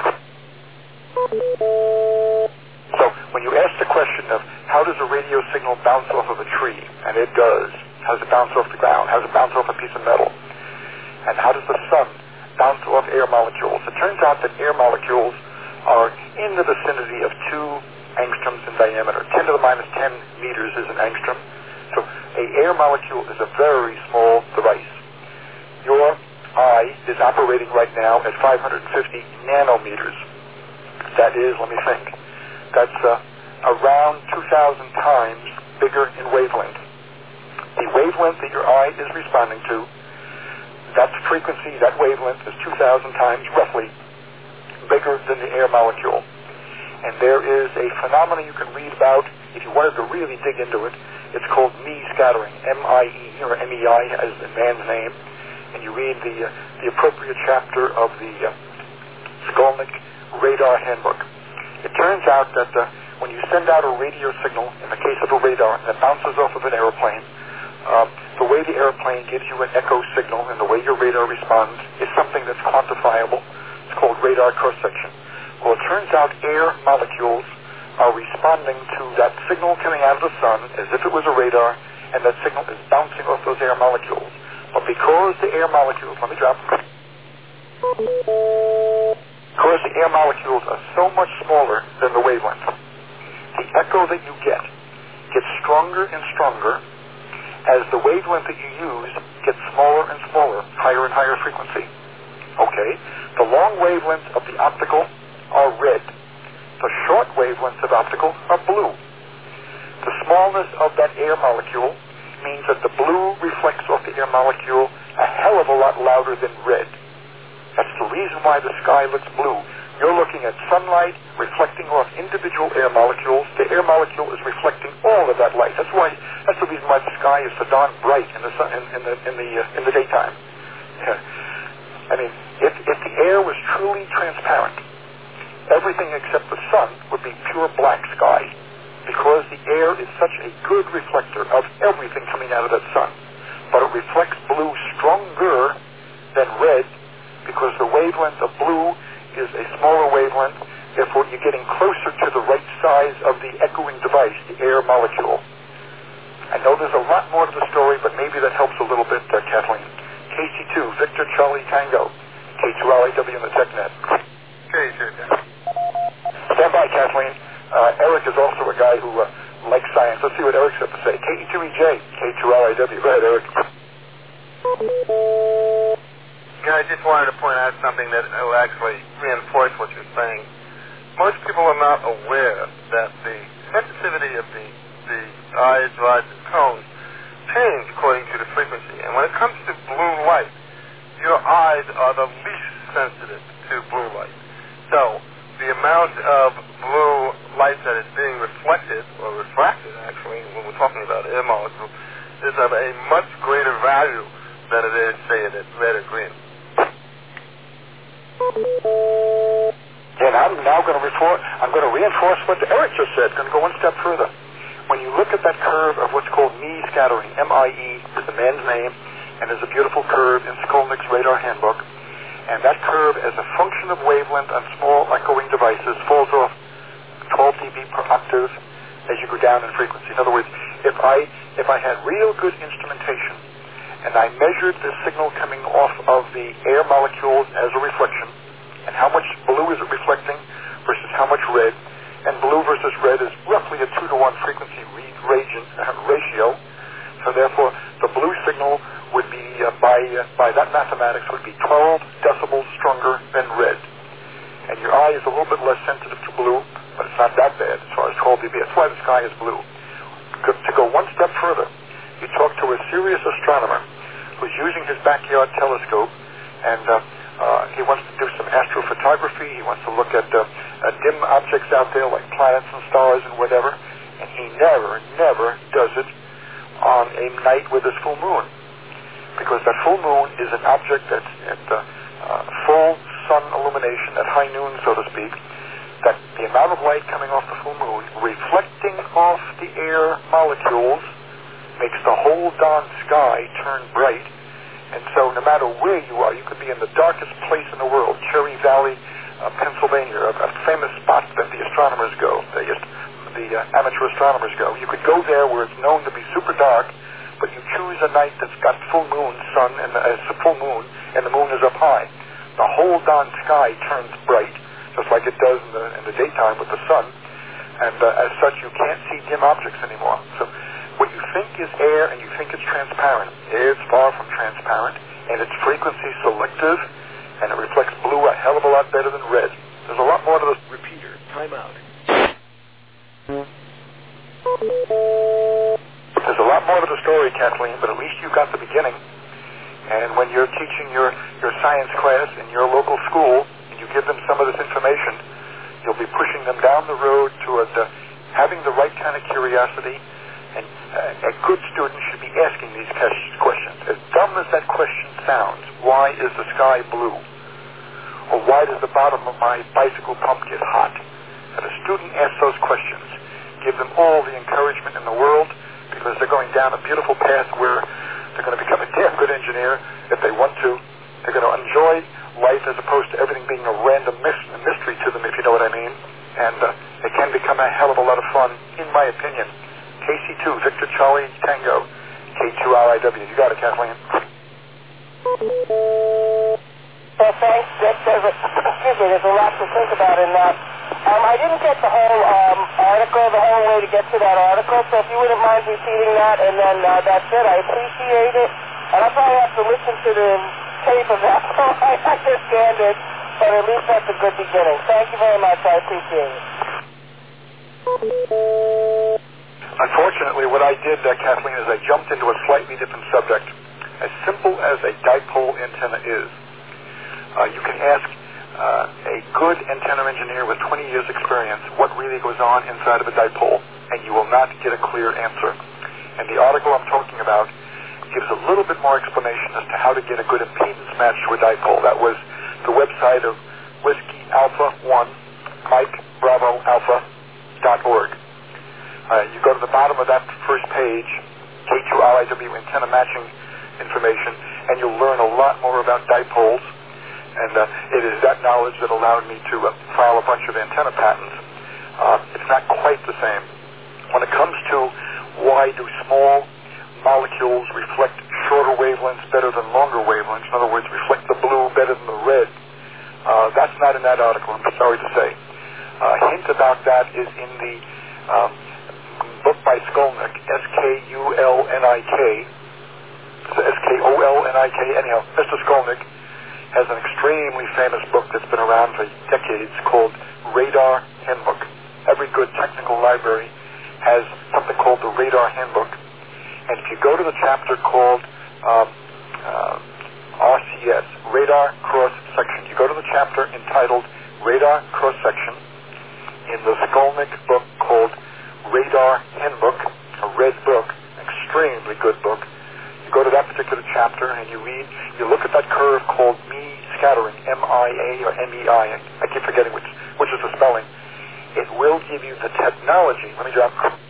So when you ask the question of how does a radio signal bounce off of a tree, and it does, how does it bounce off the ground? How does it bounce off a piece of metal? And how does the sun bounce off air molecules? It turns out that air molecules are in the vicinity of two angstroms in diameter. ten to the minus ten meters is an angstrom. So an air molecule is a very small device. Your eye is operating right now at five hundred fifty nanometers. That is, let me think, that's uh, around two thousand times bigger in wavelength. The wavelength that your eye is responding to, that frequency, that wavelength is two thousand times roughly bigger than the air molecule. And there is a phenomenon you can read about if you wanted to really dig into it. It's called Mie scattering, M I E, or M E I as the man's name. And you read the, uh, the appropriate chapter of the uh, Skolnick Radar Handbook. It turns out that uh, when you send out a radio signal, in the case of a radar, that bounces off of an airplane, uh, the way the airplane gives you an echo signal and the way your radar responds is something that's quantifiable. It's called radar cross-section. Well, it turns out air molecules are responding to that signal coming out of the sun as if it was a radar, and that signal is bouncing off those air molecules. But because the air molecules, let me drop, because the air molecules are so much smaller than the wavelength, the echo that you get gets stronger and stronger as the wavelength that you use gets smaller and smaller, higher and higher frequency. Okay? The long wavelengths of the optical are red. The short wavelengths of optical are blue. The smallness of that air molecule means that the blue reflects off the air molecule a hell of a lot louder than red. That's the reason why the sky looks blue. You're looking at sunlight reflecting off individual air molecules. The air molecule is reflecting all of that light. That's why. That's the reason why the sky is so darn bright in the sun, in, in the in the uh, in the daytime. Yeah. I mean, if if the air was truly transparent, everything except the sun would be pure black sky, because the air is such a good reflector of everything coming out of that sun. But it reflects blue stronger than red, because the wavelength of blue is a smaller wavelength. Therefore, you're getting closer to the right size of the echoing device, the air molecule. I know there's a lot more to the story, but maybe that helps a little bit, uh, Kathleen. K C two, Victor Charlie Tango, K two R I W in the TechNet. Okay, sure. Stand by, Kathleen. Uh, Eric is also a guy who uh, likes science. Let's see what Eric's got to say. K E two E J, K two R I W. Go ahead, Eric. Yeah, I just wanted to point out something that will actually reinforce what you're saying. Most people are not aware that the sensitivity of the, the eyes, rods, and cones change according to the frequency. And when it comes to blue light, your eyes are the least sensitive to blue light. So the amount of blue light that is being reflected, or refracted actually, when we're talking about air molecules, is of a much greater value than it is, say, in red or green. And I'm now going to reinforce, I'm going to reinforce what Eric just said, going to go one step further. When you look at that curve of what's called Mie scattering, M I E is the man's name, and there's a beautiful curve in Skolnick's radar handbook, and that curve as a function of wavelength on small echoing devices falls off twelve decibels per octave as you go down in frequency. In other words, if I, if I had real good instrumentation, and I measured the signal coming off of the air molecules as a reflection, and how much blue is it reflecting versus how much red, and blue versus red is roughly a two to one frequency region, uh, ratio, so therefore the blue signal would be, uh, by uh, by that mathematics, would be twelve decibels stronger than red. And your eye is a little bit less sensitive to blue, but it's not that bad as far as twelve decibels. That's why the sky is blue. To go one step further, you talk to a serious astronomer who's using his backyard telescope, and uh, uh, he wants to do some astrophotography. He wants to look at uh, uh, dim objects out there like planets and stars and whatever, and he never, never does it on a night with a full moon, because that full moon is an object that's at uh, uh, full sun illumination at high noon, so to speak, that the amount of light coming off the full moon reflecting off the air molecules makes the whole darn sky turn bright. And so no matter where you are, you could be in the darkest place in the world, Cherry Valley, uh, Pennsylvania, a, a famous spot that the astronomers go, the, the uh, amateur astronomers go. You could go there where it's known to be super dark, but you choose a night that's got full moon sun, and uh, it's a full moon, and the moon is up high. The whole darn sky turns bright, just like it does in the, in the daytime with the sun, and uh, as such you can't see dim objects anymore. So what you think is air and you think it's transparent, air is far from transparent, and it's frequency selective, and it reflects blue a hell of a lot better than red. There's a lot more to this. Repeater, time out. There's a lot more to the story, Kathleen, but at least you got the beginning. And when you're teaching your, your science class in your local school, and you give them some of this information, you'll be pushing them down the road toward uh, having the right kind of curiosity. And uh, a good student should be asking these questions. As dumb as that question sounds, why is the sky blue? Or why does the bottom of my bicycle pump get hot? And a student asks those questions. Give them all the encouragement in the world, because they're going down a beautiful path where they're going to become a damn good engineer if they want to. They're going to enjoy life as opposed to everything being a random mis- mystery to them, if you know what I mean. And uh, it can become a hell of a lot of fun, in my opinion. K C two, Victor Charlie Tango, K two R I W. You got it, Kathleen. Well, thanks, Dick. There's a, excuse me, there's a lot to think about in that. Um, I didn't get the whole um, article, the whole way to get to that article, so if you wouldn't mind repeating that, and then uh, that's it. I appreciate it. And I'll probably have to listen to the tape of that so I understand it, but at least that's a good beginning. Thank you very much. I appreciate it. Unfortunately, what I did, uh, Kathleen, is I jumped into a slightly different subject. As simple as a dipole antenna is, uh, you can ask uh, a good antenna engineer with twenty years experience what really goes on inside of a dipole, and you will not get a clear answer. And the article I'm talking about gives a little bit more explanation as to how to get a good impedance match to a dipole. That was the website of Whiskey Alpha one, Mike Bravo Alpha dot org. Uh, you go to the bottom of that first page, K two R I W antenna matching information, and you'll learn a lot more about dipoles. And uh, it is that knowledge that allowed me to uh, file a bunch of antenna patents. Uh, it's not quite the same. When it comes to why do small molecules reflect shorter wavelengths better than longer wavelengths, in other words, reflect the blue better than the red, uh, that's not in that article, I'm sorry to say. A uh, hint about that is in the um, book by Skolnick, S K U L N I K, S K O L N I K, anyhow, Mister Skolnick has an extremely famous book that's been around for decades called Radar Handbook. Every good technical library has something called the Radar Handbook. And if you go to the chapter called um, uh, R C S, Radar Cross Section, you go to the chapter entitled Radar Cross Section in the Skolnick book called Radar Handbook, a red book, extremely good book. You go to that particular chapter and you read, you look at that curve called Mie scattering, M I A or M E I, I keep forgetting which, which is the spelling. It will give you the technology, let me drop,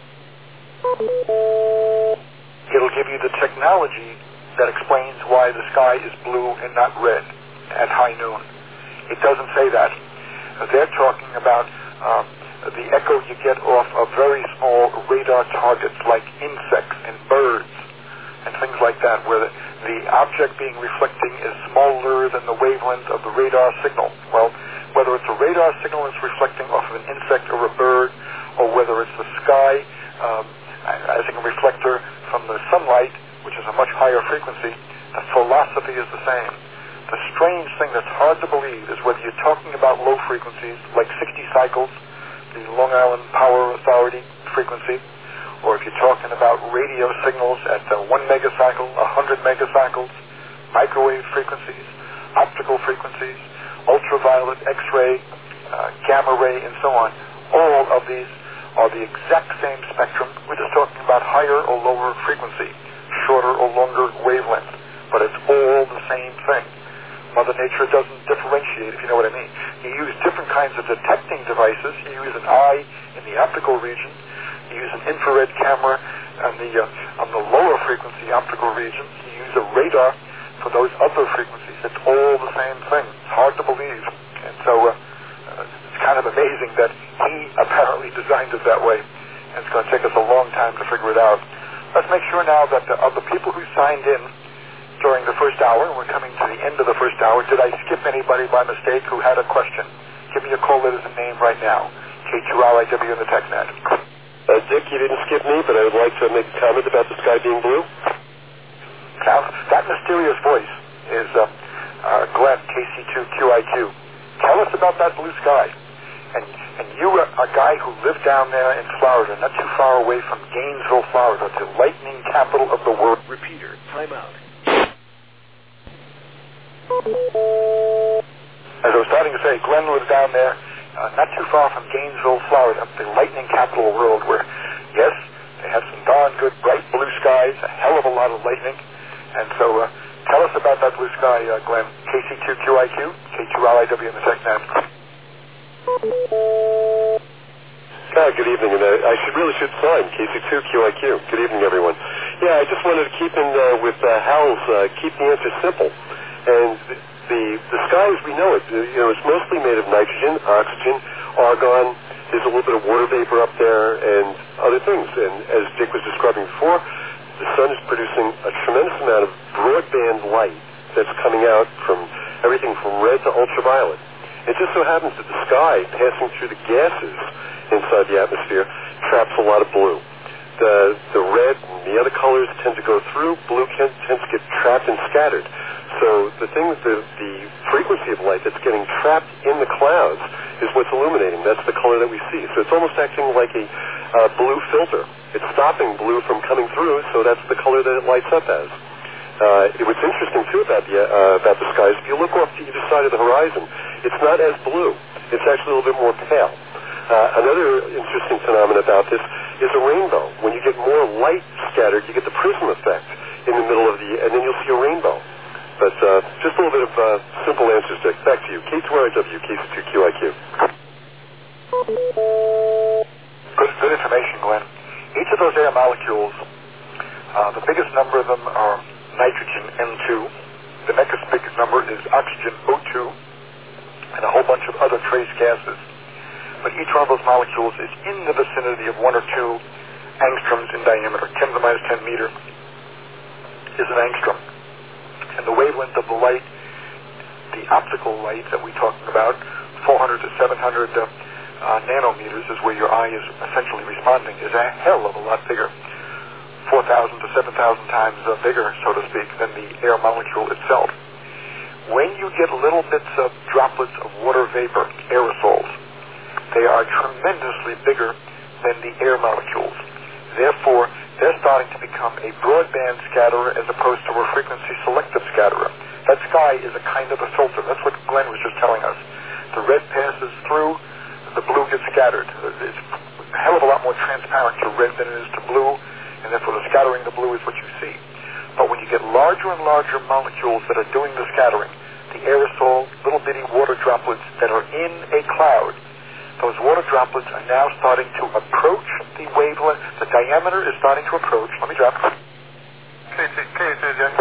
it'll give you the technology that explains why the sky is blue and not red at high noon. It doesn't say that. They're talking about um, the echo you get off of very small radar targets like insects and birds and things like that, where the, the object being reflecting is smaller than the wavelength of the radar signal. Well, whether it's a radar signal that's reflecting off of an insect or a bird, or whether it's the sky um, as a reflector from the sunlight, which is a much higher frequency, the philosophy is the same. The strange thing that's hard to believe is whether you're talking about low frequencies like sixty cycles, the Long Island Power Authority frequency, or if you're talking about radio signals at uh, one megacycle, one hundred megacycles, microwave frequencies, optical frequencies, ultraviolet, X-ray, uh, gamma ray, and so on. All of these are the exact same spectrum. We're just talking about higher or lower frequency, shorter or longer wavelength, but it's all the same thing. Mother Nature doesn't differentiate, if you know what I mean. You use different kinds of detecting devices. You use an eye in the optical region. You use an infrared camera on the uh, on the lower frequency optical regions. You use a radar for those other frequencies. It's all the same thing. It's hard to believe. And so uh, uh, it's kind of amazing that he apparently designed it that way. And it's going to take us a long time to figure it out. Let's make sure now that the, of the people who signed in during the first hour, and we're coming to the end of the first hour, did I skip anybody by mistake who had a question? Give me a call letters and name right now. K two R I W in the TechNet. Uh, Dick, you didn't skip me, but I would like to make a comment about the sky being blue. Now, that mysterious voice is uh, uh, Glenn, K C two Q I Q. Tell us about that blue sky. And and you are a guy who lived down there in Florida, not too far away from Gainesville, Florida, the lightning capital of the world. Repeater, time out. As I was starting to say, Glenn lives down there, uh, not too far from Gainesville, Florida, the lightning capital of the world, where, yes, they have some darn good bright blue skies, a hell of a lot of lightning. And so uh, tell us about that blue sky, uh, Glenn. K C two Q I Q, K two R I W in the TechNet. Ah, good evening, and uh, I should really should sign K C two Q I Q. Good evening, everyone. Yeah, I just wanted to keep in uh, with uh, Hal's uh, keep the answer simple. And the, the the sky as we know it, you know, it's mostly made of nitrogen, oxygen, argon. There's a little bit of water vapor up there and other things. And as Dick was describing before, the sun is producing a tremendous amount of broadband light that's coming out from everything from red to ultraviolet. It just so happens that the sky passing through the gases inside the atmosphere traps a lot of blue. The the red and the other colors tend to go through. Blue can, tends to get trapped and scattered. So the things, the, the frequency of light that's getting trapped in the clouds is what's illuminating. That's the color that we see. So it's almost acting like a uh, blue filter. It's stopping blue from coming through, so that's the color that it lights up as. Uh, what's interesting, too, about the, uh, about the skies, if you look off to either side of the horizon, it's not as blue. It's actually a little bit more pale. Uh, another interesting phenomenon about this is a rainbow. When you get more light scattered, you get the prism effect in the middle of the, and then you'll see a rainbow. But uh, just a little bit of uh, simple answers, Dick. Back to you. K two R I W, K C two Q I Q. Good, good information, Glenn. Each of those air molecules, uh, the biggest number of them are nitrogen, N two. The next biggest number is oxygen, O two, and a whole bunch of other trace gases. But each one of those molecules is in the vicinity of one or two angstroms in diameter. ten to the minus ten meter is an angstrom. And the wavelength of the light, the optical light that we're talking about, four hundred to seven hundred uh, uh, nanometers is where your eye is essentially responding, is a hell of a lot bigger. four thousand to seven thousand times uh, bigger, so to speak, than the air molecule itself. When you get little bits of droplets of water vapor, aerosols, they are tremendously bigger than the air molecules. Therefore, they're starting to become a broadband scatterer as opposed to a frequency selective scatterer. That sky is a kind of a filter. That's what Glenn was just telling us. The red passes through, the blue gets scattered. It's a hell of a lot more transparent to red than it is to blue, and therefore the scattering the blue is what you see. But when you get larger and larger molecules that are doing the scattering, the aerosol, little bitty water droplets that are in a cloud, those water droplets are now starting to approach the wavelength. The diameter is starting to approach. Let me drop. Can you see it again?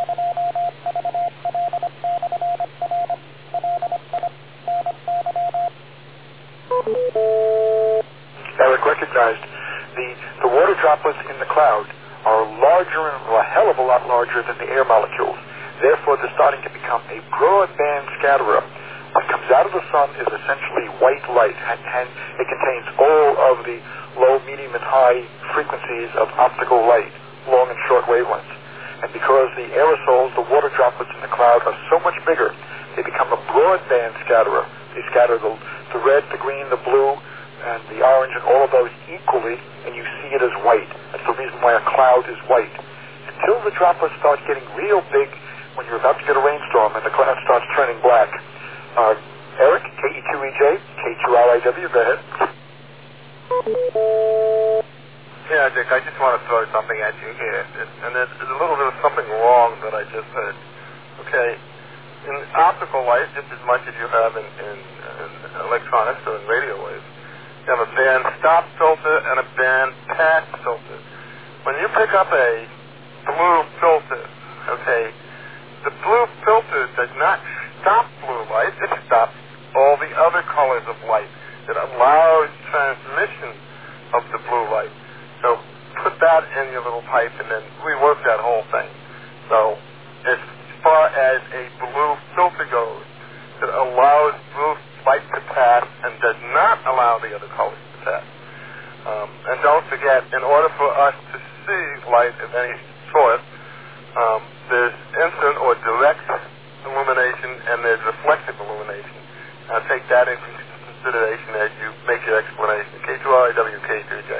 Eric recognized the, the water droplets in the cloud are larger and a hell of a lot larger than the air molecules. Therefore, they're starting to become a broadband scatterer. What comes out of the sun is essentially white light, and, and it contains all of the low, medium, and high frequencies of optical light, long and short wavelengths. And because the aerosols, the water droplets in the cloud, are so much bigger, they become a broadband scatterer. They scatter the, the red, the green, the blue, and the orange, and all of those equally, and you see it as white. That's the reason why a cloud is white. Until the droplets start getting real big, when you're about to get a rainstorm and the cloud starts turning black. Uh, Eric, K E two E J, K two R I W, go ahead. Yeah, Dick, I just want to throw something at you here. It, and there's, there's a little bit of something wrong that I just heard. Okay, in optical light, just as much as you have in, in, in electronics or in radio waves, you have a band stop filter and a band pass filter. When you pick up a blue filter, okay, the blue filter does not stop blue light, it stops all the other colors of light. It allows transmission of the blue light. So put that in your little pipe and then rework that whole thing. So as far as a blue filter goes, it allows blue light to pass and does not allow the other colors to pass. Um, and don't forget, in order for us to see light of any sort, um, there's instant or direct illumination and there's reflective illumination. Now take that into consideration as you make your explanation. K two R I W, K two J.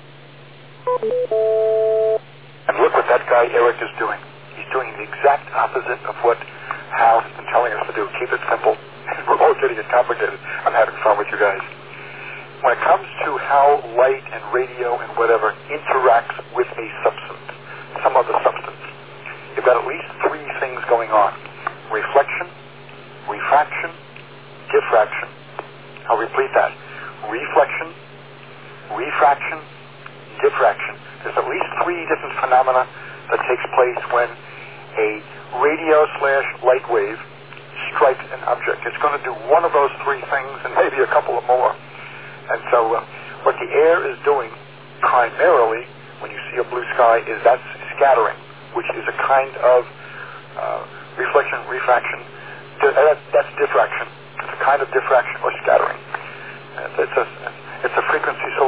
And look what that guy Eric is doing. He's doing the exact opposite of what Hal has been telling us to do. Keep it simple. We're all getting it complicated. I'm having fun with you guys. When it comes to how light and radio and whatever interacts with a substance, some other substance, you've got at least three things going on. Reflection, refraction, diffraction. I'll repeat that. Reflection, refraction, diffraction. There's at least three different phenomena that takes place when a radio slash light wave strikes an object. It's going to do one of those three things and maybe a couple of more. And so uh, what the air is doing primarily when you see a blue sky is that's scattering, which is a kind of uh, reflection, refraction. Di- uh, that's diffraction. It's a kind of diffraction or scattering. It's a, it's a frequency so